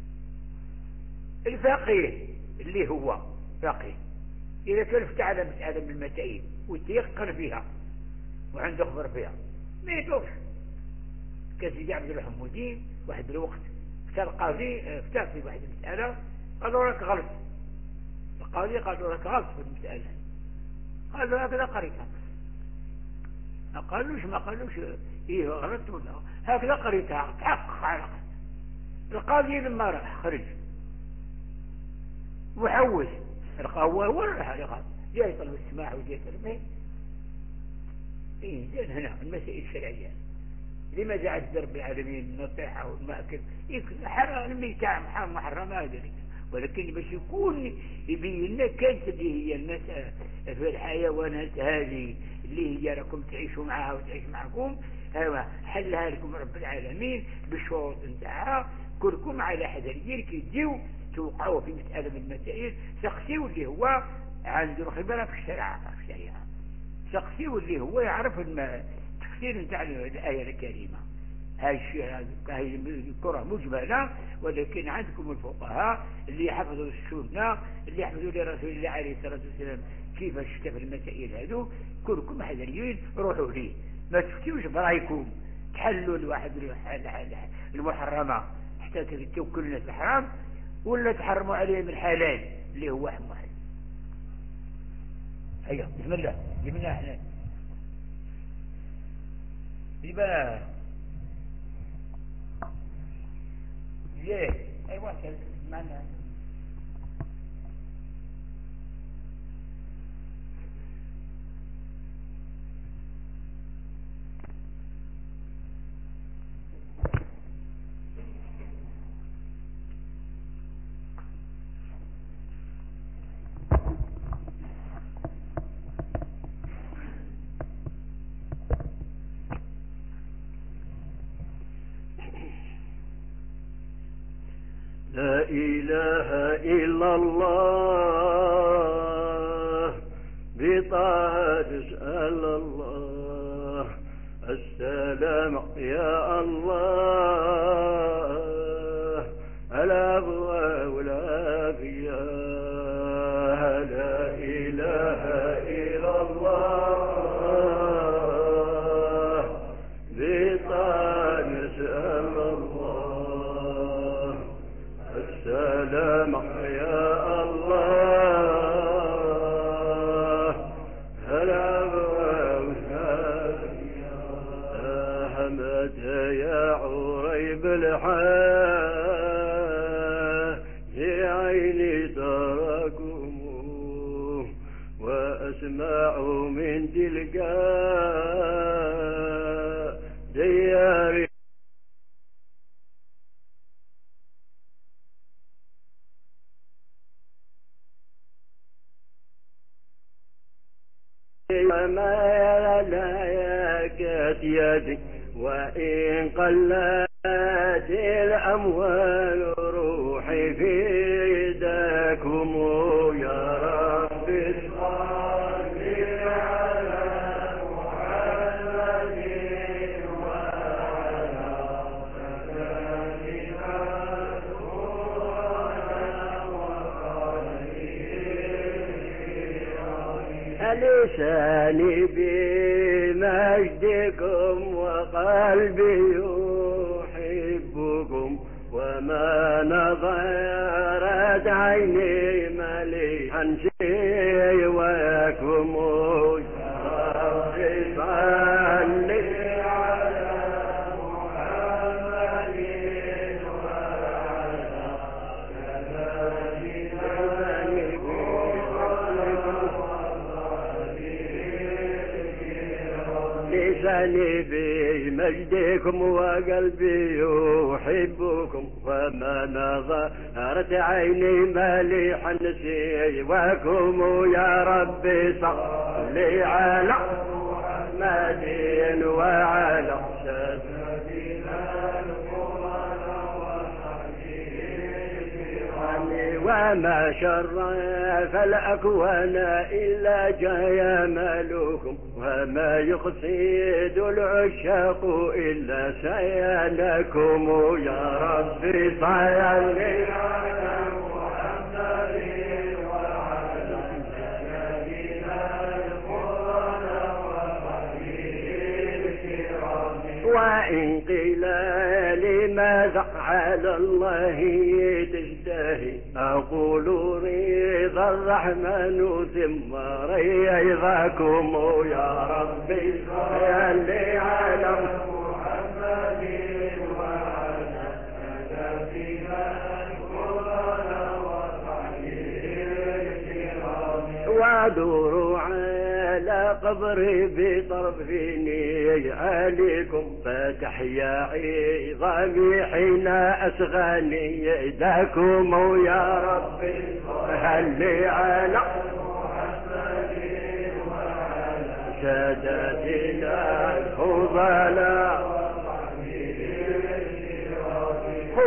الفقيه اللي هو فقيه إذا كان افتعل مسألة من المسائل وتيقن فيها وعنده خبر فيها ما يتوقف. كسيدي عبد الحمودين واحد الوقت فتى القاضي فتى في واحد المسألة قالوا لك غلط. القاضي قالوا لك غلط في المسألة. قال له هكذا قريتها. ما قالوش ايه غلط ولا هكذا قريتها تحقق على قصد. القاضي لما راح خرج وحوز القهوة هو راح على غلط جاي يطلب السماع وجاي يطلب زين هنا المسائل الشرعية لماذا عز رب العالمين النصيحة والمأكل حرام الميتة محرم هذا ولكن باش يكون يبين لنا كانت اللي هي المسألة في الحيوانات هذه اللي هي لكم تعيشوا معها وتعيش معكم حلها لكم رب العالمين بالشروط نتاعها. كلكم على حذر كي تجيو توقعوا في مسألة من المسائل سقسيو اللي هو عنده خبرة في الشريعة سقسيو اللي هو يعرف التفسير نتاع الآية الكريمة هاي الكرة مجملة، ولكن عندكم الفقهاء اللي يحفظوا السنة، اللي يحفظوا لرسول الله عليه الصلاة والسلام كيف اشتف المسائل هذو. كلكم حذريين روحوا ليه، ما تفتيوش برايكم تحلوا الواحد المحرمة حتى توكلوا الناس الحرام، ولا تحرموا عليهم الحلال اللي هو واحد. هيا بسم الله جبنا احنا يبقى ليه ايوه معنا. لا إله إلا الله بطاعة تسأل الله السلام يا الله الأبواب والعافية. لا إله إلا الله بطاعة تسأل الله السلام يا الله الأبواب أحمد يا عريب الحال في عيني تراكم وأسمع من تلقاء دياري وما لا يكاد يدي وإن قلت الأموال روحي فداكم يا رب صل على محمد وعلى لساني بمجدكم وقلبي يحبكم وما نظرت عيني مليحا سواكم يا رب صل على محمد لساني بمجدكم وقلبي يحبكم وما نظرت عيني مليحا سواكم يا ربي صل على محمد وعلى سيدنا وما شرف الأكوان إلا جمالكم وما يقصد العشاق إلا سيانكم يا ربي صل على محمد وعلى سيدنا وإن قيل لماذا على الله تشتهي أقول رضا الرحمن ثم رضاكم يا ربي صل على محمد وعلى سيدنا ودوروا على قبري بطرفني عليكم فتحيا عظامي حين أسغاني يداكم يا ربي هل على محمد وعلى سادتنا الفضلاء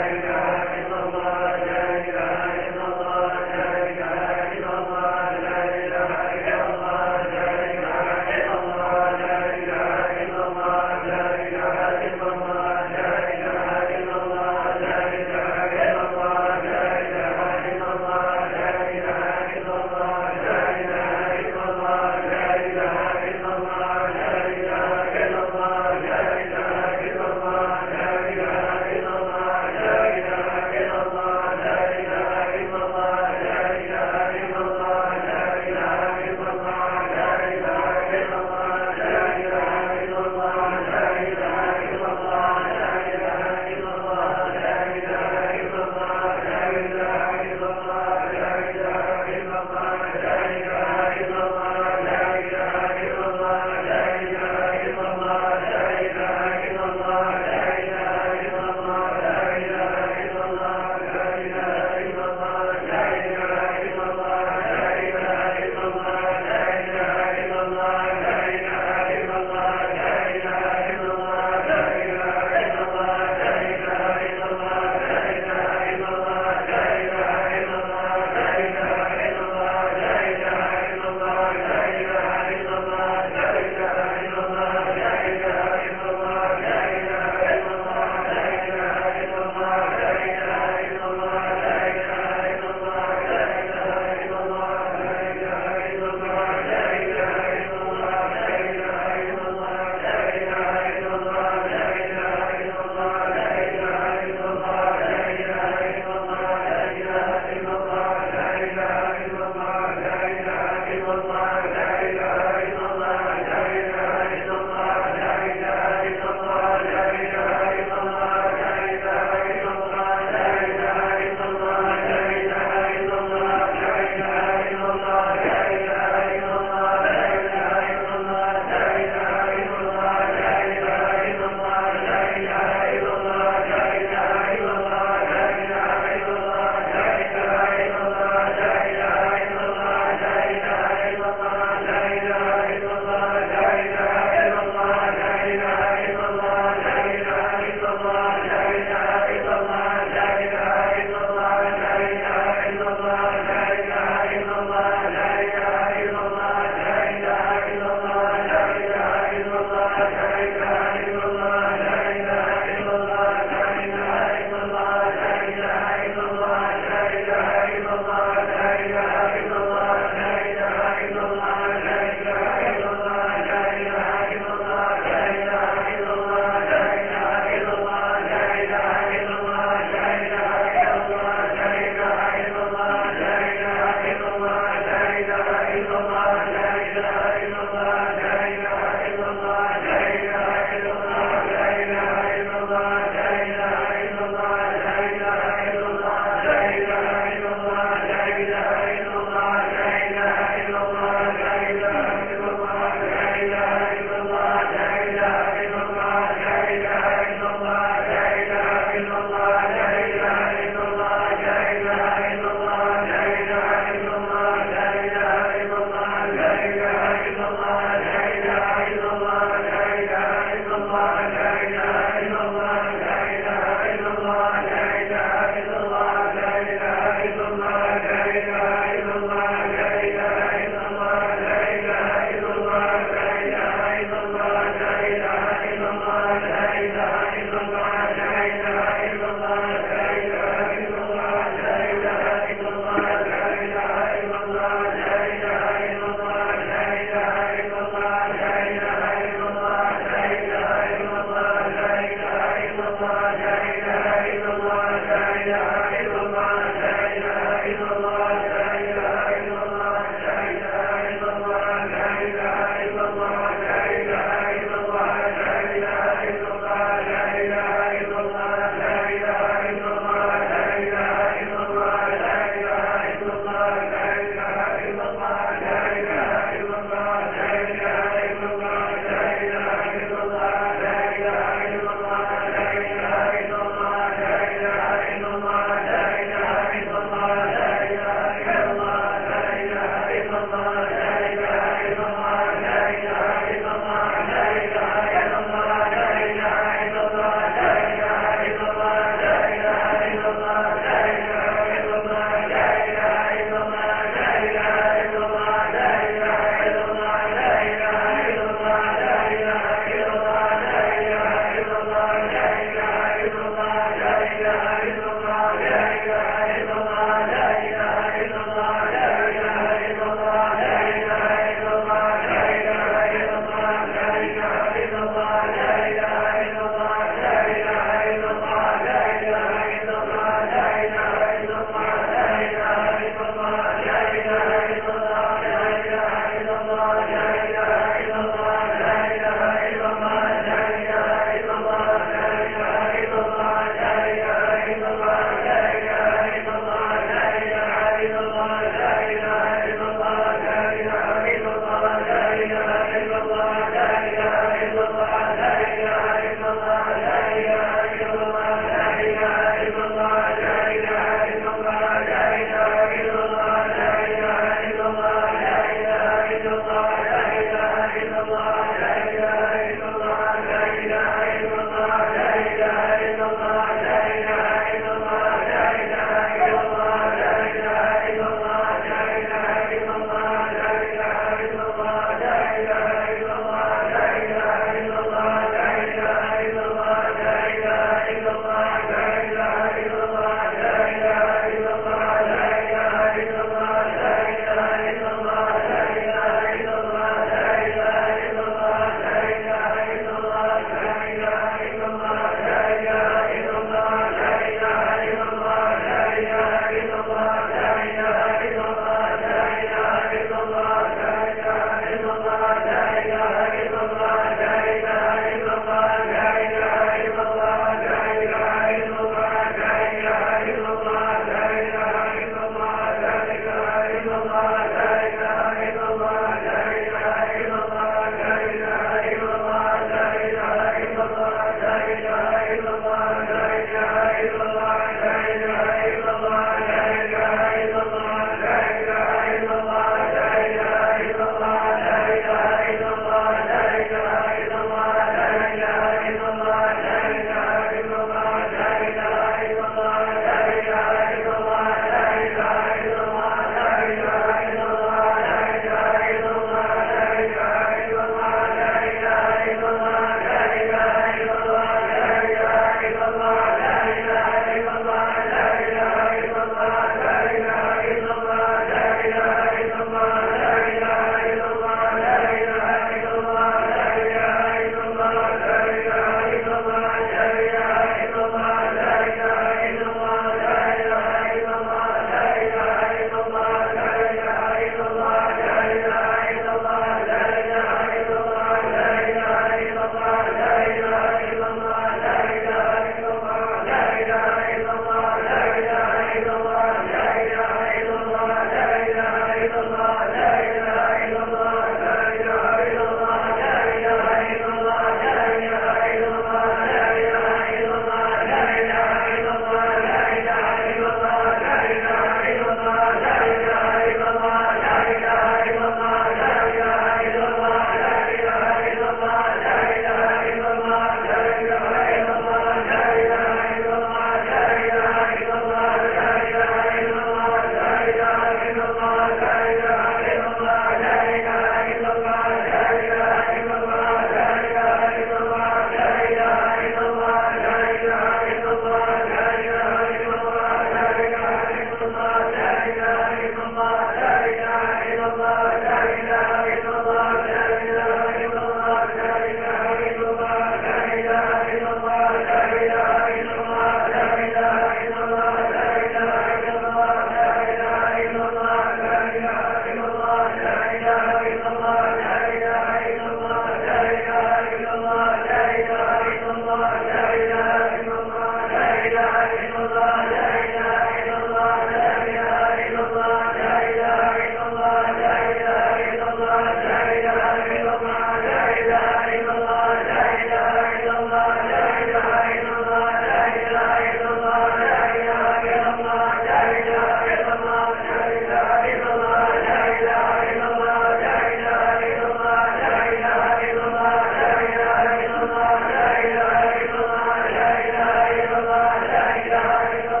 لا إله إلا الله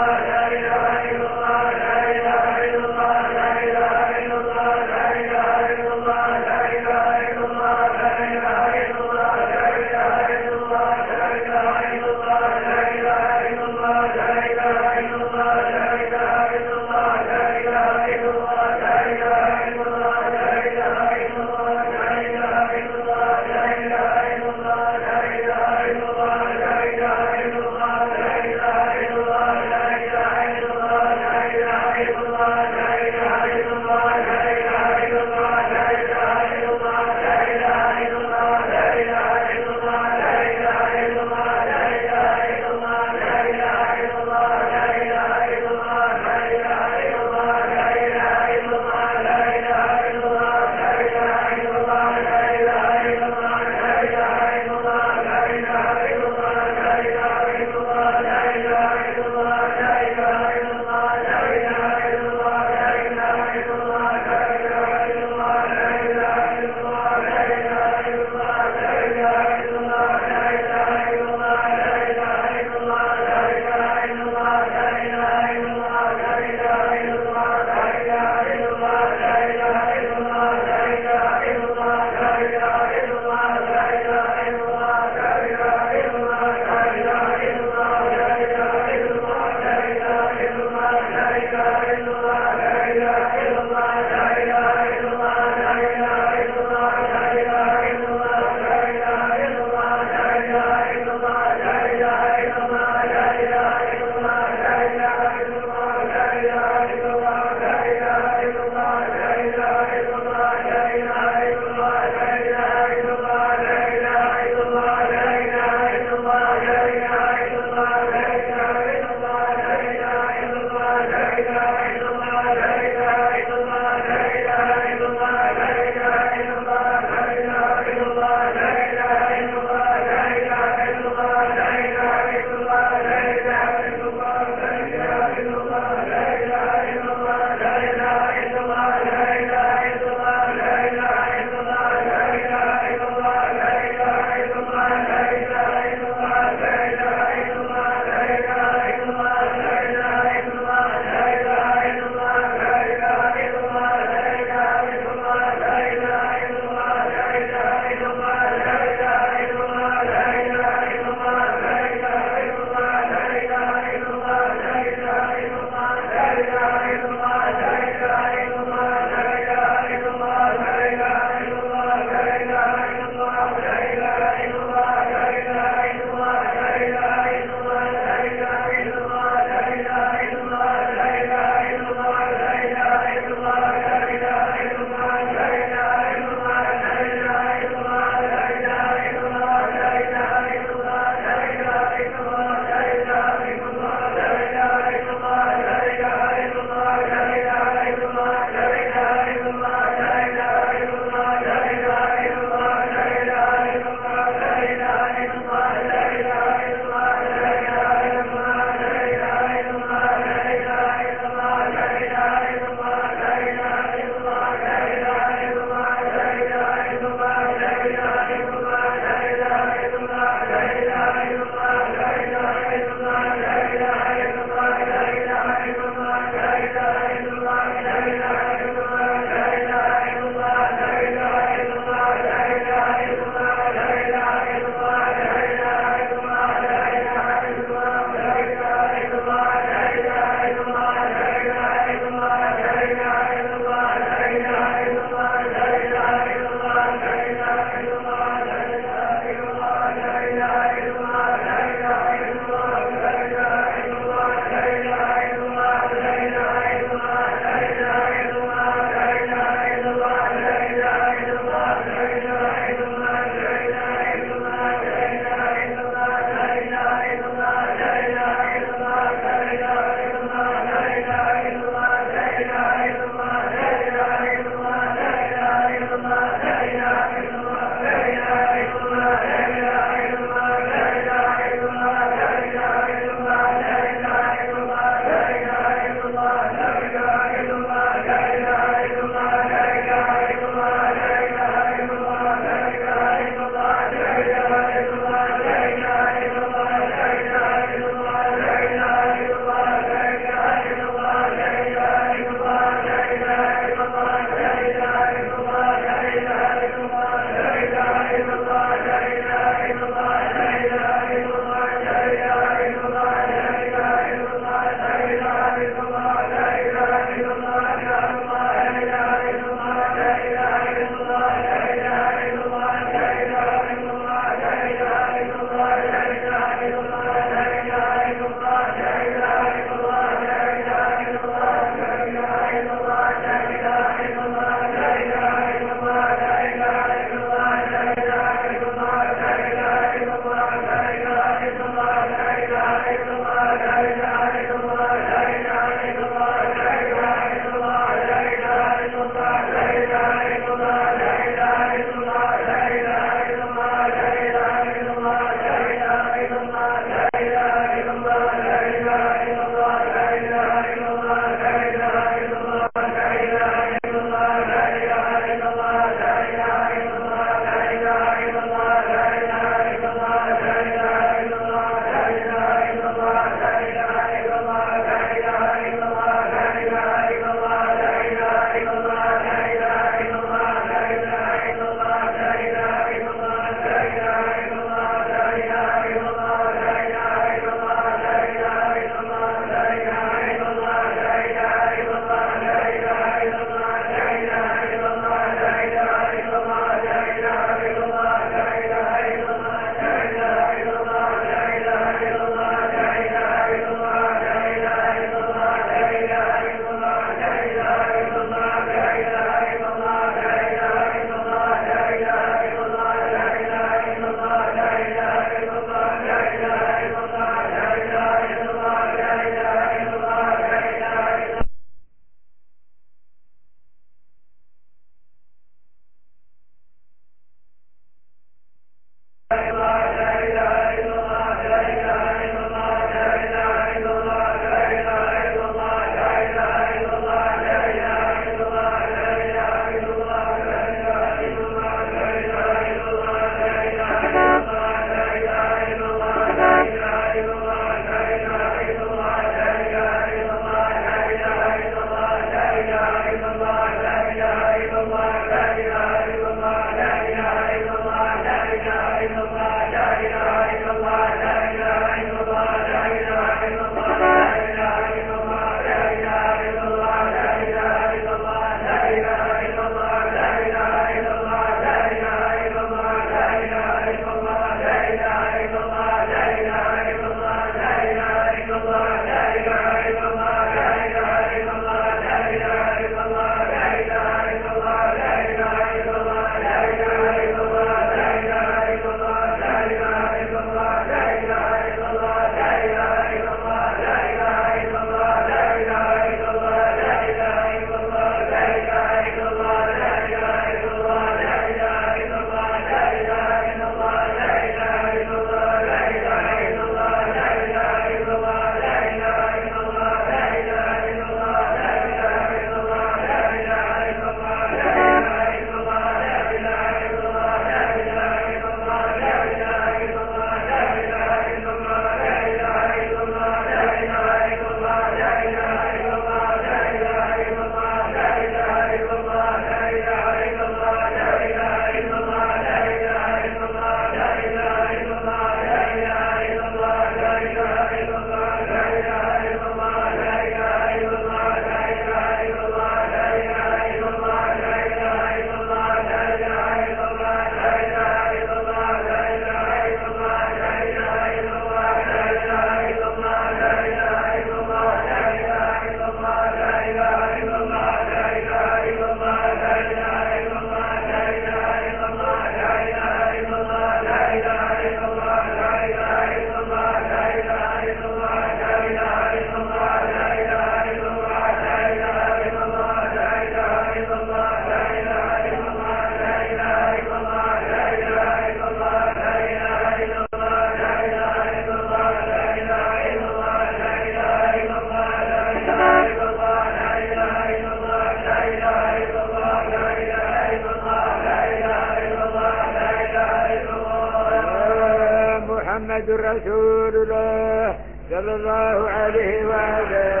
محمد رسول الله صلى الله عليه وعلى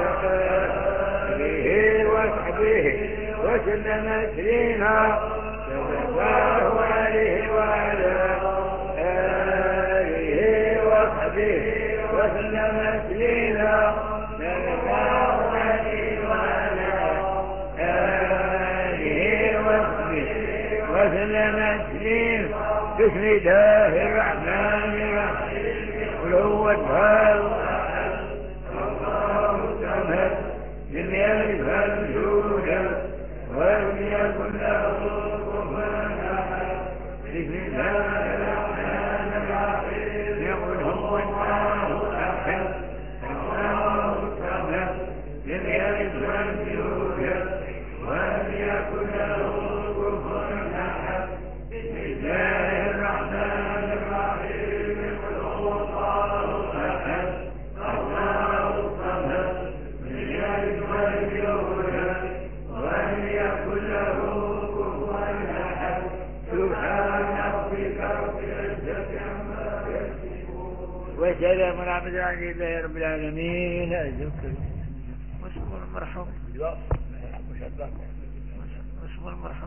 آله وصحبه وسلم تسليما صلى الله عليه وعلى آله وصحبه وسلم تسليما صلى الله عليه وعلى آله وصحبه وسلم تسليما. بسم الله الرحمن الرحيم قل هو الله الصمد لم يلد ولم يولد ولم يكن له كفوا احد. بسم الله الرحمن الرحيم قل هو الله احد الله الصمد لم يلد ولم يولد ولم يكن له كفوا احد. بسم الله الرحمن الرحيم قل هو الله احد الله الصمد لم يلد ولم يولد ولم يكن له كفوا احد. سبحان ربك رب العزة عما يصفون وسلام على المرسلين رب العالمين. واسم المرحوم واسم المرحوم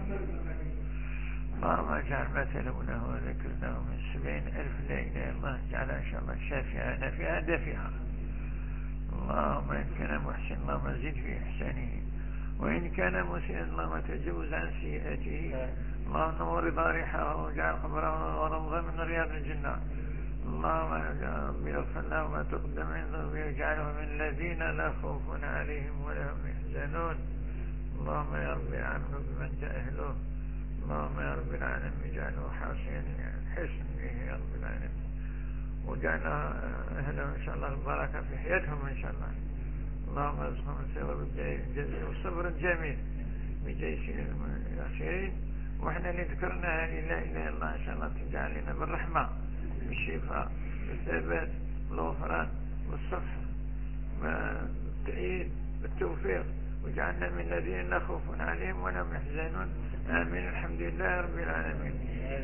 اللهم اجعل ما تلونه وذكرناه من 70,000 لا اله الا الله اجعلها ان شاء الله شافعة نافعة دافعة. اللهم ان كان محسن اللهم زد في احسانه وان كان مسيئا اللهم تجوز عن سيئاته. اللهم نور ضارحه واجعل قبره ورمضا من رياض الجنة. اللهم ربي اغفر له ما تقدم من ذنبه واجعله من الذين لا خوف عليهم ولا هم يحزنون. اللهم يا رب عامله بمن انت اهله. اللهم يا رب العالمين اجعله حاصيا حسن به يا رب العالمين وجعلنا اهله ان شاء الله البركه في حياتهم ان شاء الله. اللهم ارزقهم الثواب الجزيل والصبر الجميل بجيش اليسيرين. واحنا اللي ذكرنا هذه لا اله الا الله ان شاء الله تجعل لنا بالرحمه بالشفاء بالثبات بالغفران والصفح والتأييد بالتوفيق وجعلنا من الذين لا خوف عليهم ولا هم يحزنون. آمين. الحمد لله رب العالمين.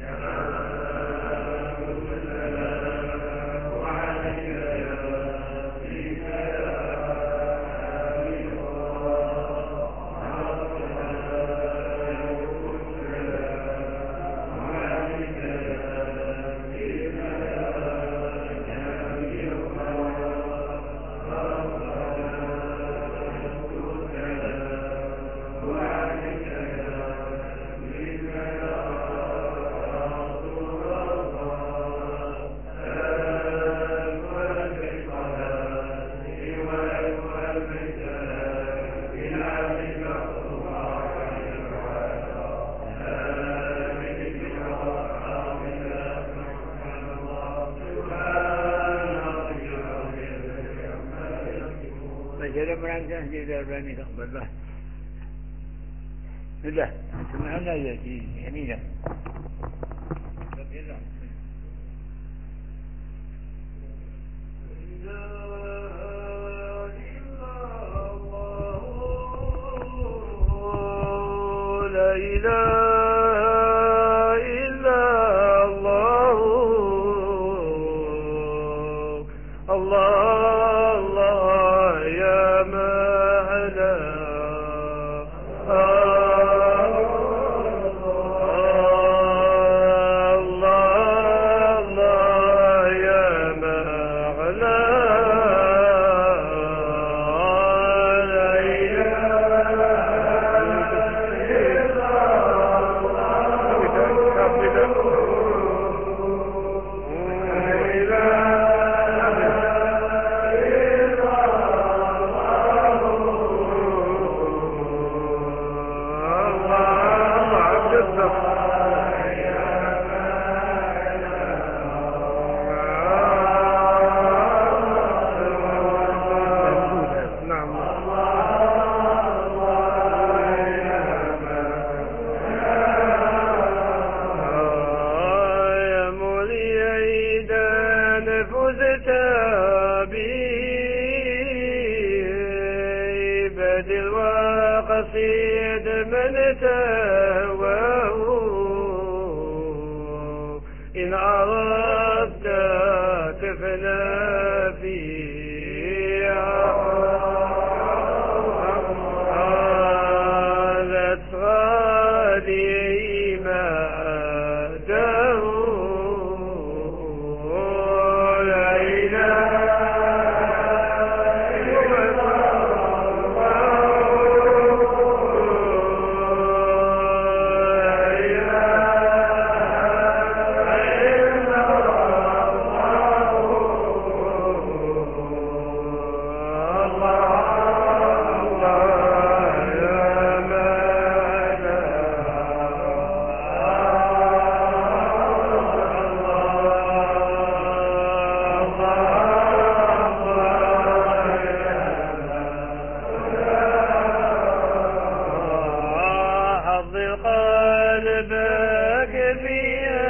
لا سمعنا يأتي يمينا لا إله إلا الله الله الله يا معنا الوقصيد من تهواه إن أردت شفنا فيها قالت غالي ما قلبك في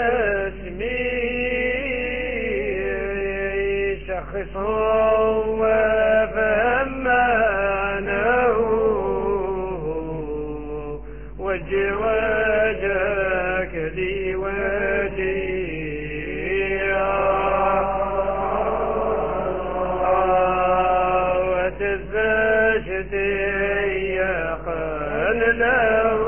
اسمي شخص وفهم معناه وجهك لي وديا وتزشتي يقن له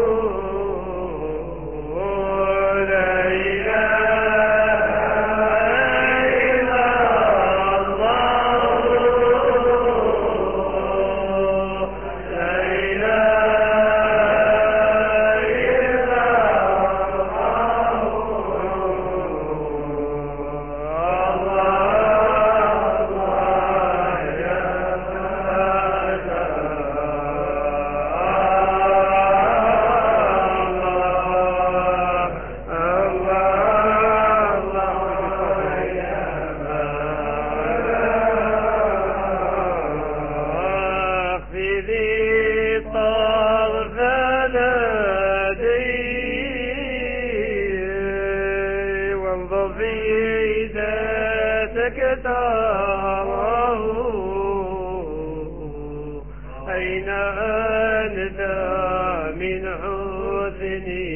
أين أنت من حسني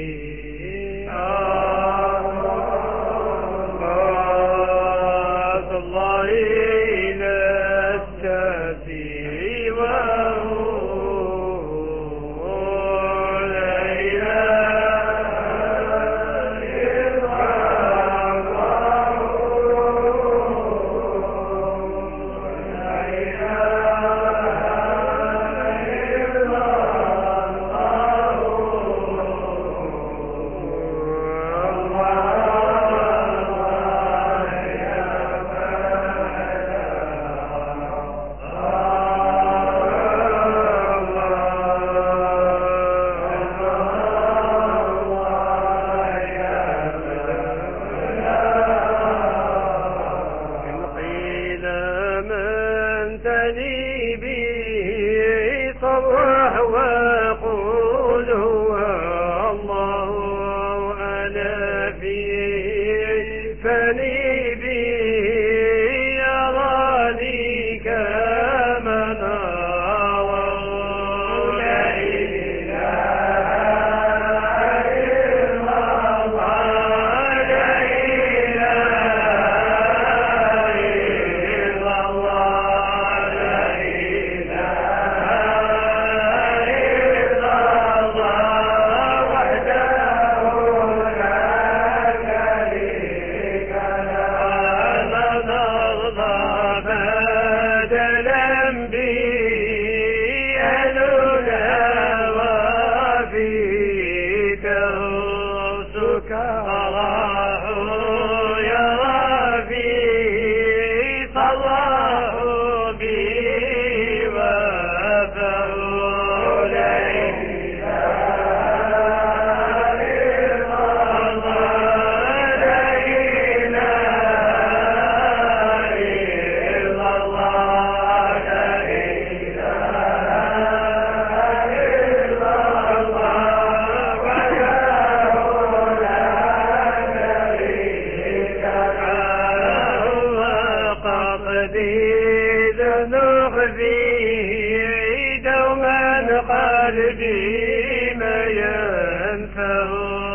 الله لست سواه وقول هو الله أنا فيه فني به يراني كمن أرى لا إله إلا الله لا إله إلا الله لا قلبي ما ينفع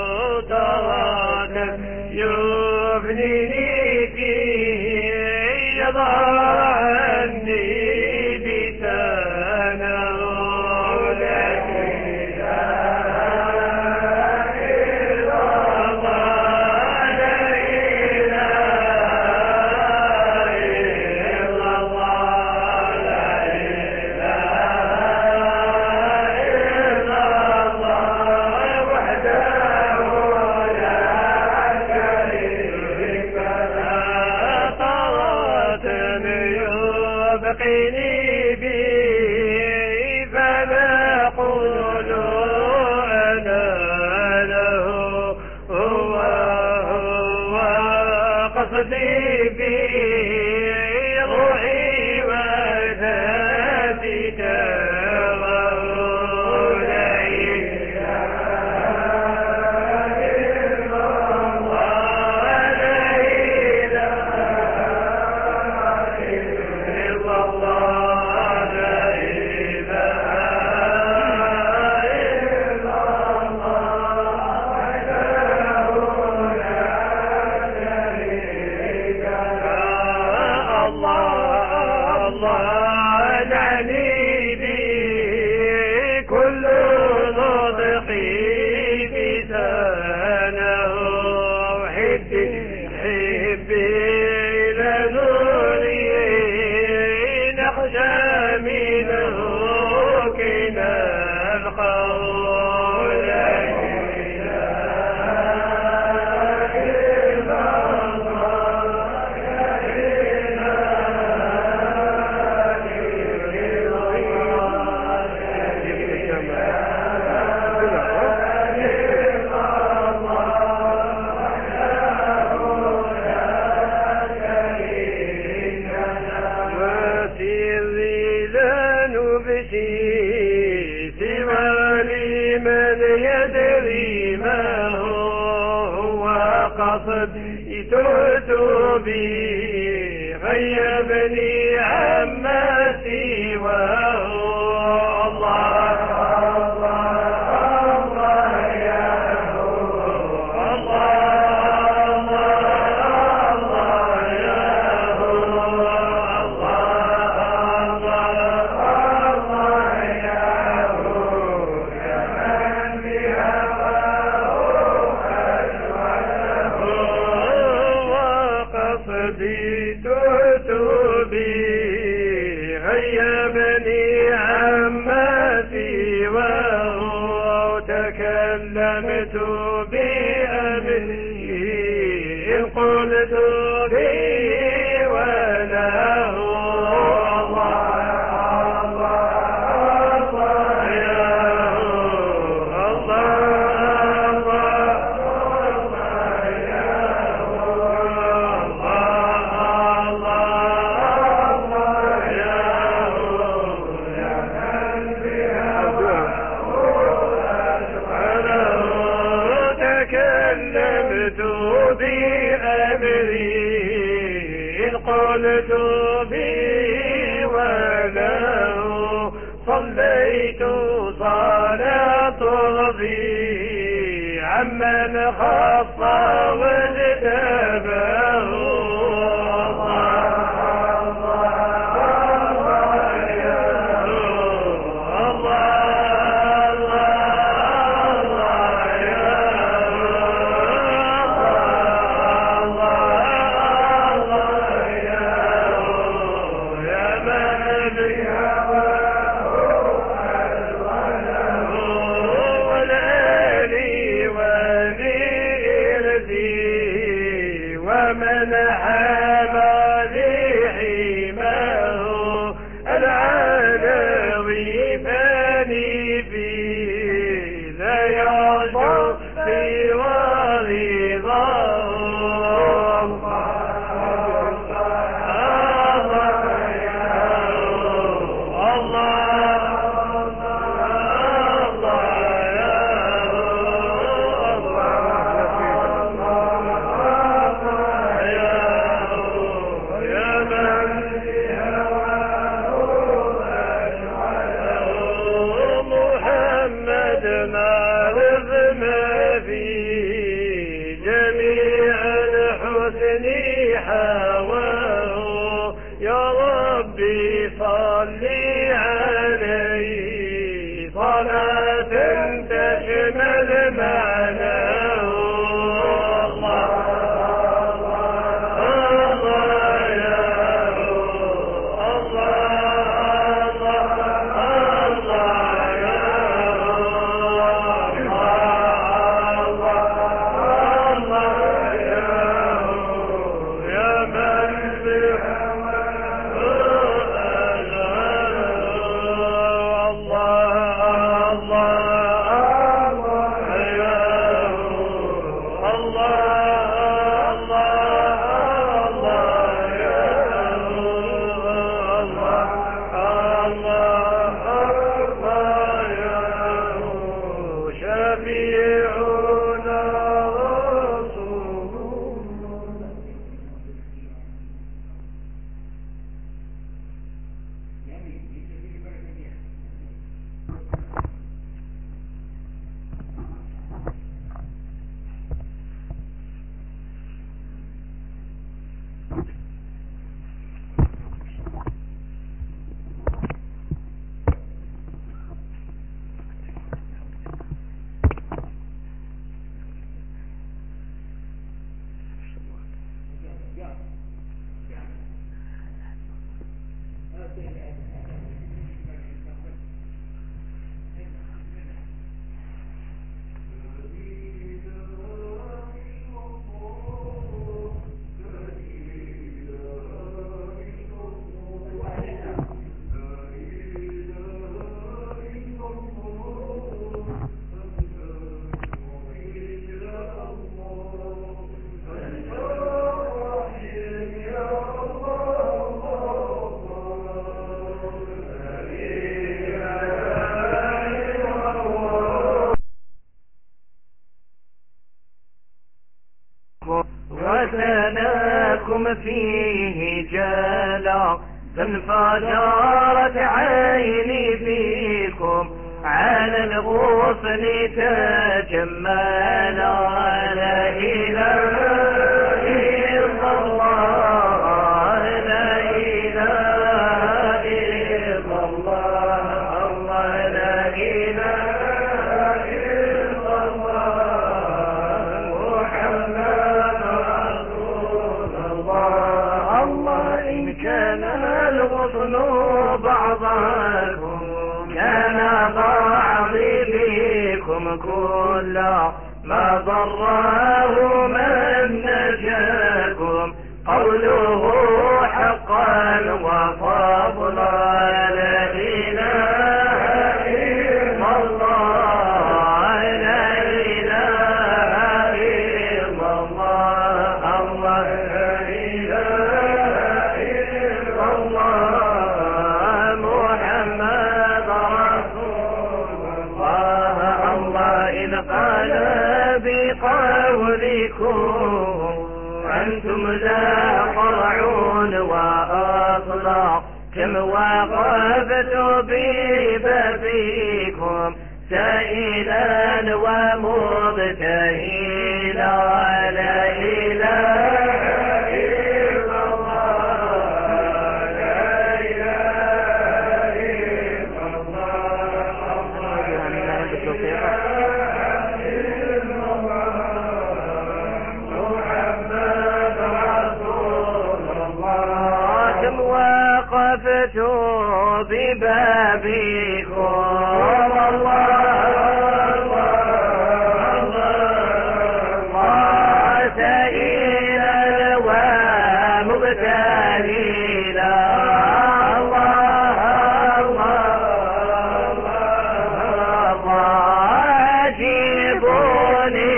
تراك يفنيني فيه يبقيني به فنقول أنا له هو قصدي به روحي وذاتي بي غيبني عما سواه الله الله يا تكلمت بأمري قلت به وله قلت به وله صليت صلاة رضي عمن خص واجتباه ومن حاب لحماه العلوي فاني فيه لا يرجو سوى رضاه صلي عليه صلاة تشمل معناه وثناكم فيه جلا فانفجرت عيني فيكم على الغصن تجملا لا إله إلا الله لا إله إلا الله الله لا إله إلا الله محمد رسول الله الله إن كان الغصن بعضكم كان بعضي فيكم كلا ما ضره من نجاكم قوله حقا وفضلا لا إله إلا الله لا إله إلا الله الله لا إله إلا الله محمد رسول الله الله إذ قال بقولكم أنتم لا قرعون وأصلا كم وقفت ببابكم سائلا ومبتهلا لا إله إلا الله لا إله إلا الله كم وقفت ببابكم سائلا ومبتهلا عجيبوني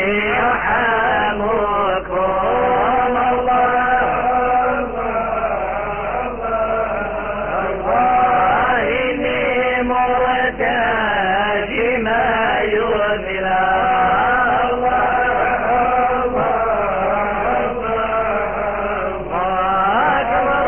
يرحمكم الله إني مرتاج ما يثنى كما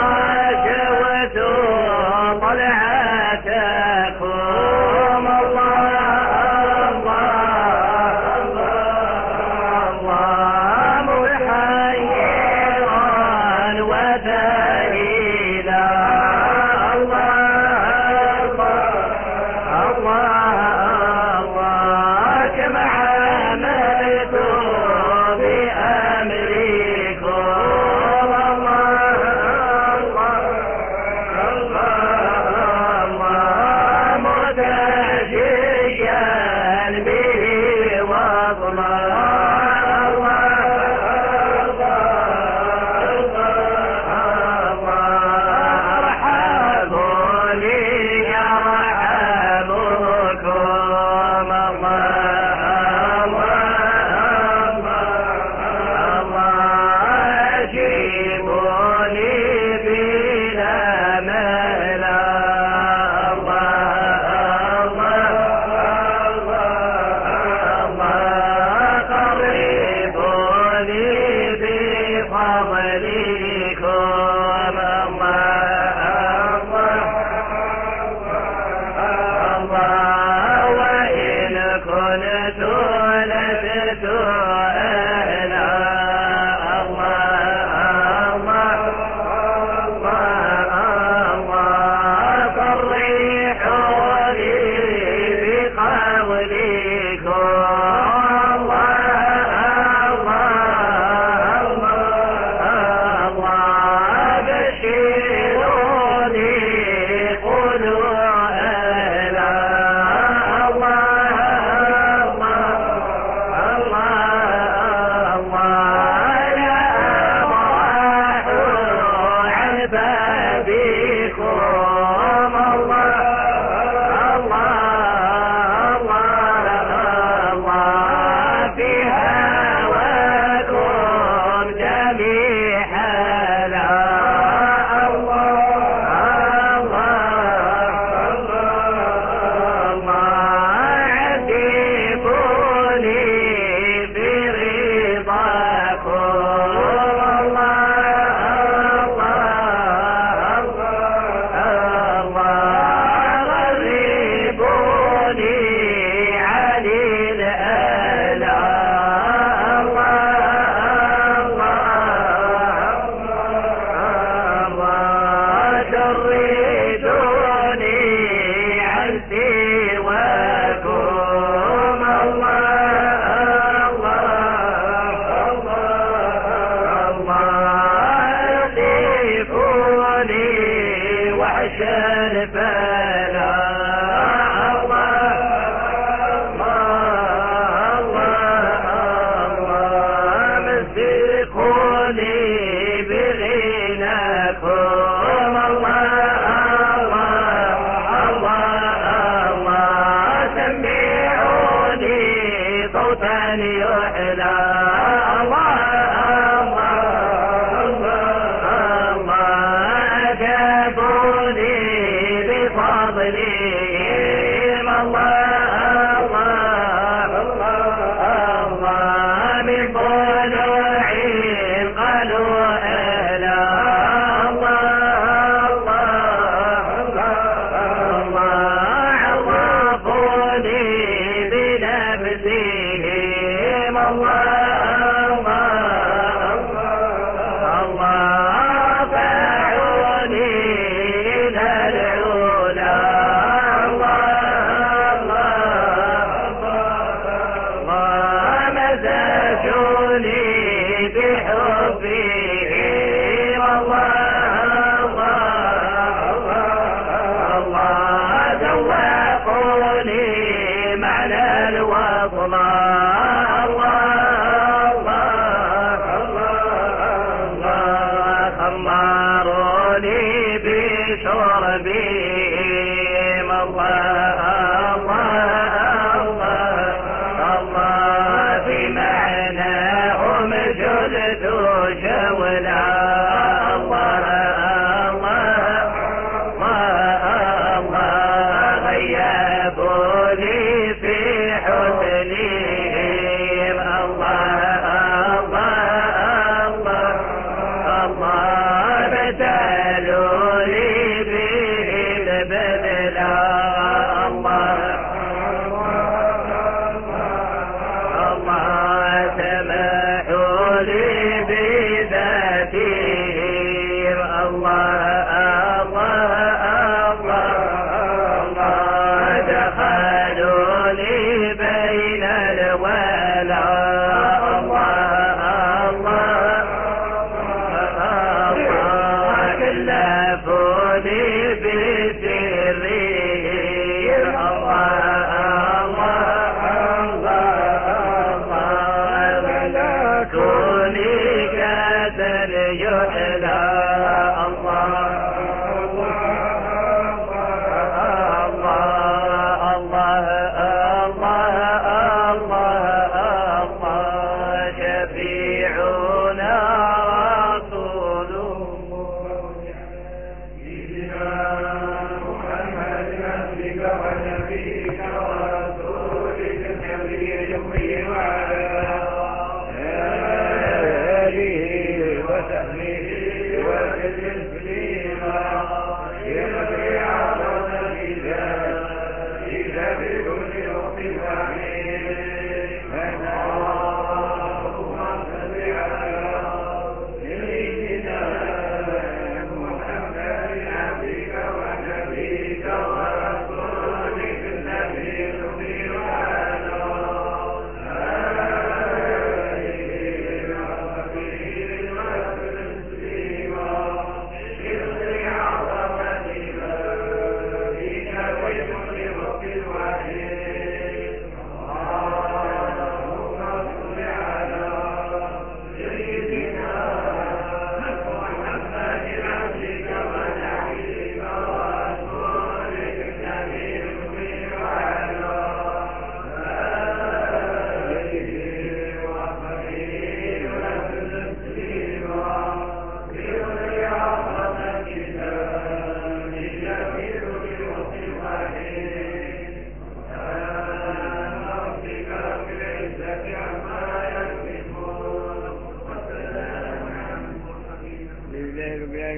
فضلكم الله وإن كنت لست أهلا الله صرحوني بقولكم بشروني قولوا أهلا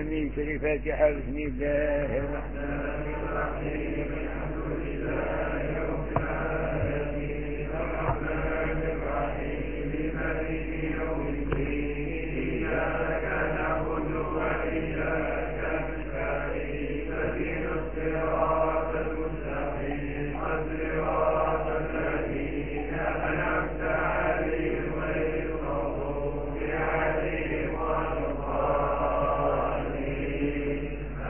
آمين. سورة الفاتحة. بسم الله الرحمن الرحيم. الحمد لله رب العالمين الرحمن الرحيم مالك يوم الدين إياك نعبد وإياك نستعين اهدنا الصراط المستقيم صراط الذين أنعمت عليهم غير المغضوب عليهم ولا الضالين.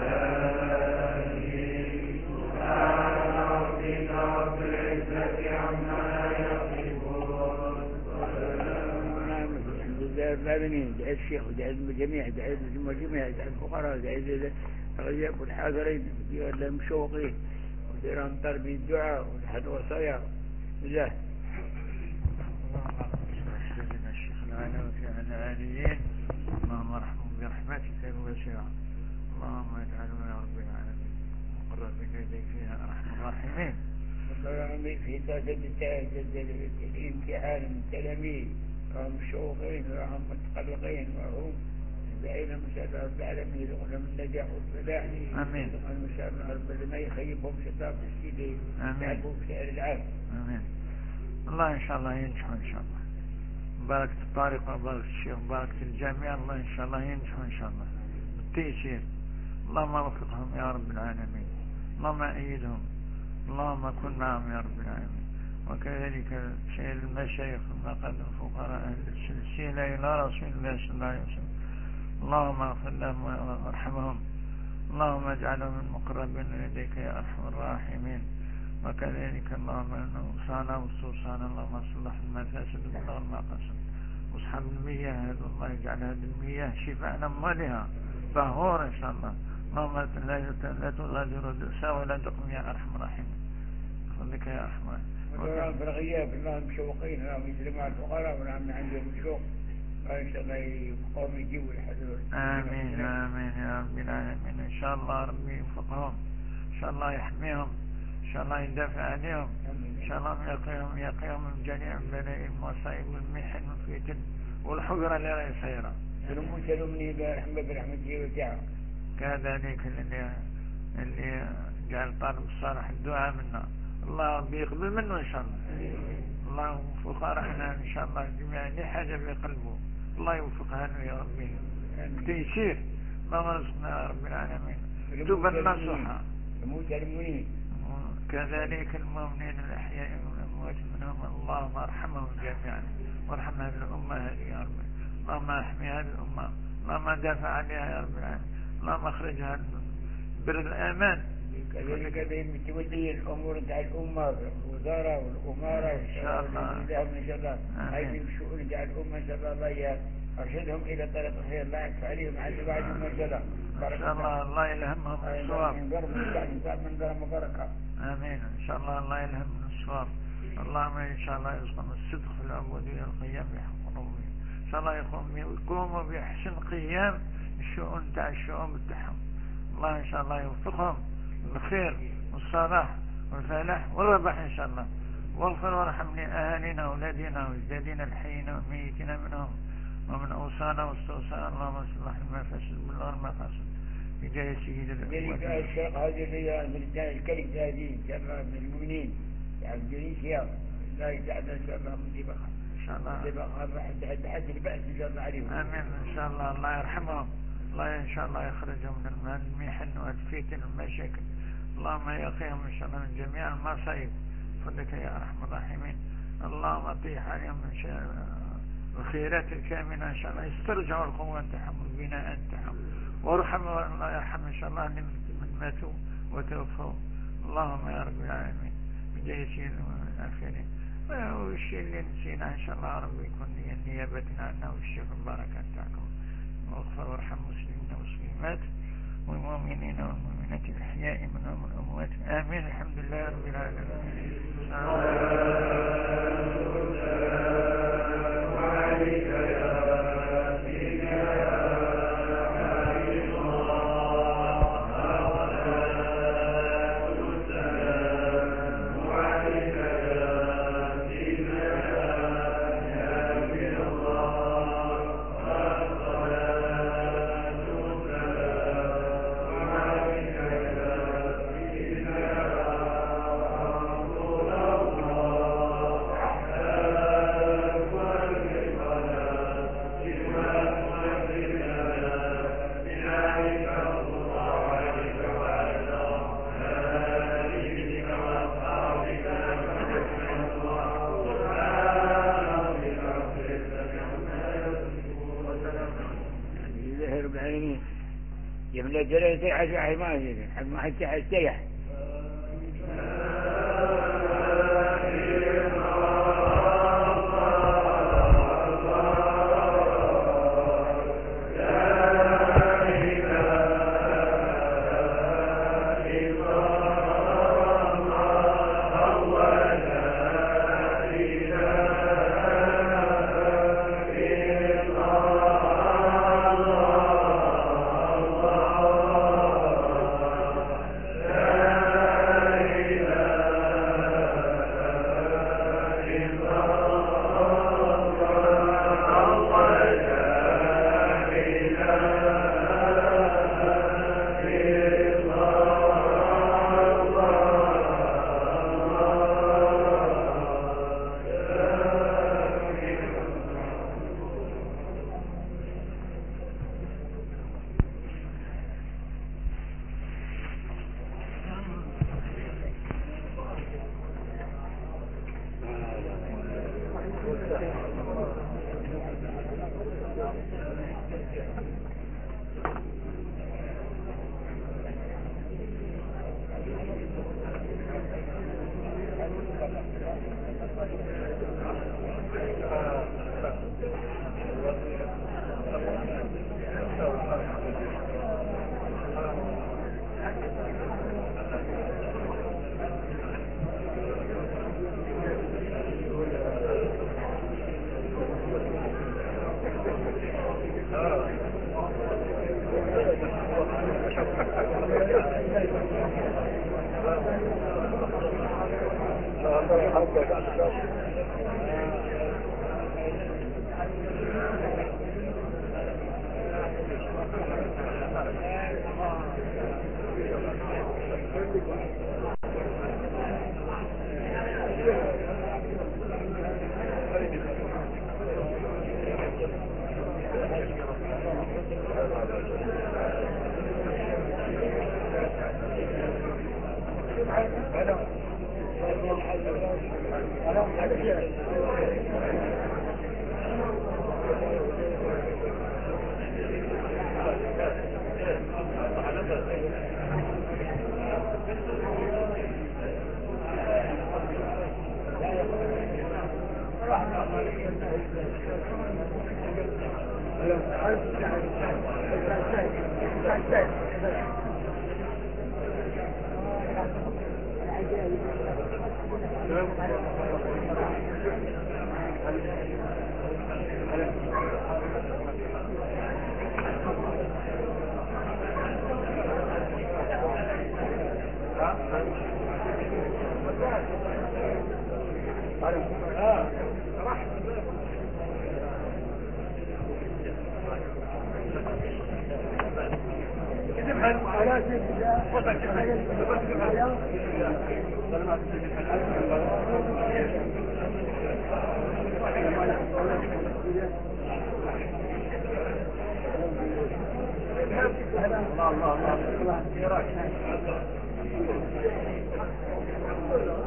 آمين. سبحان ربك رب العزة عما يصفون وسلام على الحمد لله رب العالمين. دعاء الشيخ ودعاء الجميع، دعاء الجميع، دعاء الفقراء، دعاء الأغنياء والحاضرين والمشوقين وديرهم طلب الدعاء والحد وصايا بالله. سيدنا الشيخ العلوي في العاليين، اللهم ارحمهم برحمتك الواسعة، اللهم اجعلنا يا رب العالمين مقربين إليك يا أرحم الراحمين. اللهم في درجة الامتحان من تلاميذ وهم مشوقين وهم متقلقين وهم داعين مساعدة رب العالمين لهم النجاح والفلاح. آمين. المساعدة رب ما يخيبهم شطاب السيدين. آمين. يعبوا بسائر العالم. آمين. الله إن شاء الله ينجحوا إن شاء الله. بارك الطارق وبارك الشيخ وبارك الجميع، الله إن شاء الله ينجحوا إن شاء الله بالتيسير. اللهم وفقهم يا رب العالمين، اللهم أيدهم، اللهم كن معهم يا رب العالمين. وكذلك سائر المشايخ المقاد الفقراء أهل السلسلة إلى رسول الله صلى الله عليه وسلم، اللهم اغفر لهم وارحمهم، اللهم اجعلهم من مقربين إليك يا أرحم الراحمين. وكذلك اللهم أوصانا وصوصانا، اللهم صلح المفاسد وبلغ المقاصد واصحاب المياه، الله يجعل هذه المياه شفاء أموالها طهور إن شاء الله. اللهم لا تغادر دأسا ولا تقم يا أرحم الراحمين، خذك يا أرحم الراحمين. ونعم في الغياب اللهم مشوقين اللهم يسلموا على الفقراء ونعم عندهم الشوق إن شاء الله يقوم يجيبوا الحذر. آمين آمين يا رب العالمين. إن شاء الله ربي يوفقهم، إن شاء الله يحميهم، إن شاء الله يدافع عليهم، إن شاء الله يقيهم من جميع البلاء والمصائب والمحن والفتن والحجرة اللي لا يصيرها. سلمني برحمته وسعه. كذلك اللي جعل طالب الصالح الدعاء منا، الله ربي يقبل منه إن شاء الله. الله يوفق رحنا إن شاء الله جميعا لحاجة في قلبه، الله يوفقها له يا ربي تيسير. اللهم رزقنا يا رب العالمين توبا نصوحا. كذلك المؤمنين الأحياء والأموات منهم، اللهم ارحمهم جميعا وارحم هذه الأمة هذه يا رب. اللهم احمي هذه الأمة، اللهم دافع عليها يا رب العالمين، اللهم اخرجها بر الأمان. كذلك تولي الأمور تاع الأمة، الوزارة والأمارة إن شاء الله إن شاء الله هاي الشؤون تاع الأمة إن شاء الله أرشدهم إلى طريق الخير، لا يكفى عليهم عز بعدهم إن شاء الله. إن شاء الله الله يلهمهم الصواب. من ضرب مباركة. آمين. إن شاء الله الله يلهمهم الصواب. اللهم إن شاء الله يرزقنا الصدق في العبودية والقيام بحق ربهم. إن شاء الله يقوموا بأحسن قيام الشؤون تاع الشؤون بتاعهم. الله إن شاء الله يوفقهم بالخير والصلاح والفلاح والربح إن شاء الله. واغفر وارحم لأهالينا وأولادنا وأجدادنا الحيين والميتين منهم ومن أوصانا واستوصانا، اللهم صلح المفاسد بلغ المقاصد بجاه سيد ذلك الشرق هذه الكلمة هذه إن شاء الله من المؤمنين يعني جريسيا لا يساعد إن شاء الله من دبخ إن شاء الله حد البأس إن شاء الله عليهم. آمين إن شاء الله. الله يرحمهم، الله إن شاء الله يخرجهم من المحن والفتن والمشاكل، اللهم يقيهم إن شاء الله من جميع المصائب فضلك يا أرحم الراحمين. اللهم اطيح عليهم من الخيرات الكاملة إن شاء الله، يسترجعوا القوة تاعهم والبناء تاعهم، وارحم الله يرحم إن شاء الله من ماتوا وتوفوا، اللهم يا رب العالمين بجاه سيدنا الآخرين. والشيء اللي نسينا إن شاء الله ربي يكون نيابتنا عنا والشيخ البركات تاعكم. واغفر وارحم المسلمين والمسلمات والمؤمنين والمؤمنات الأحياء منهم والأموات. آمين. الحمد لله رب العالمين. لله رب العالمين يملا جلالته عز ما حتى حتى الله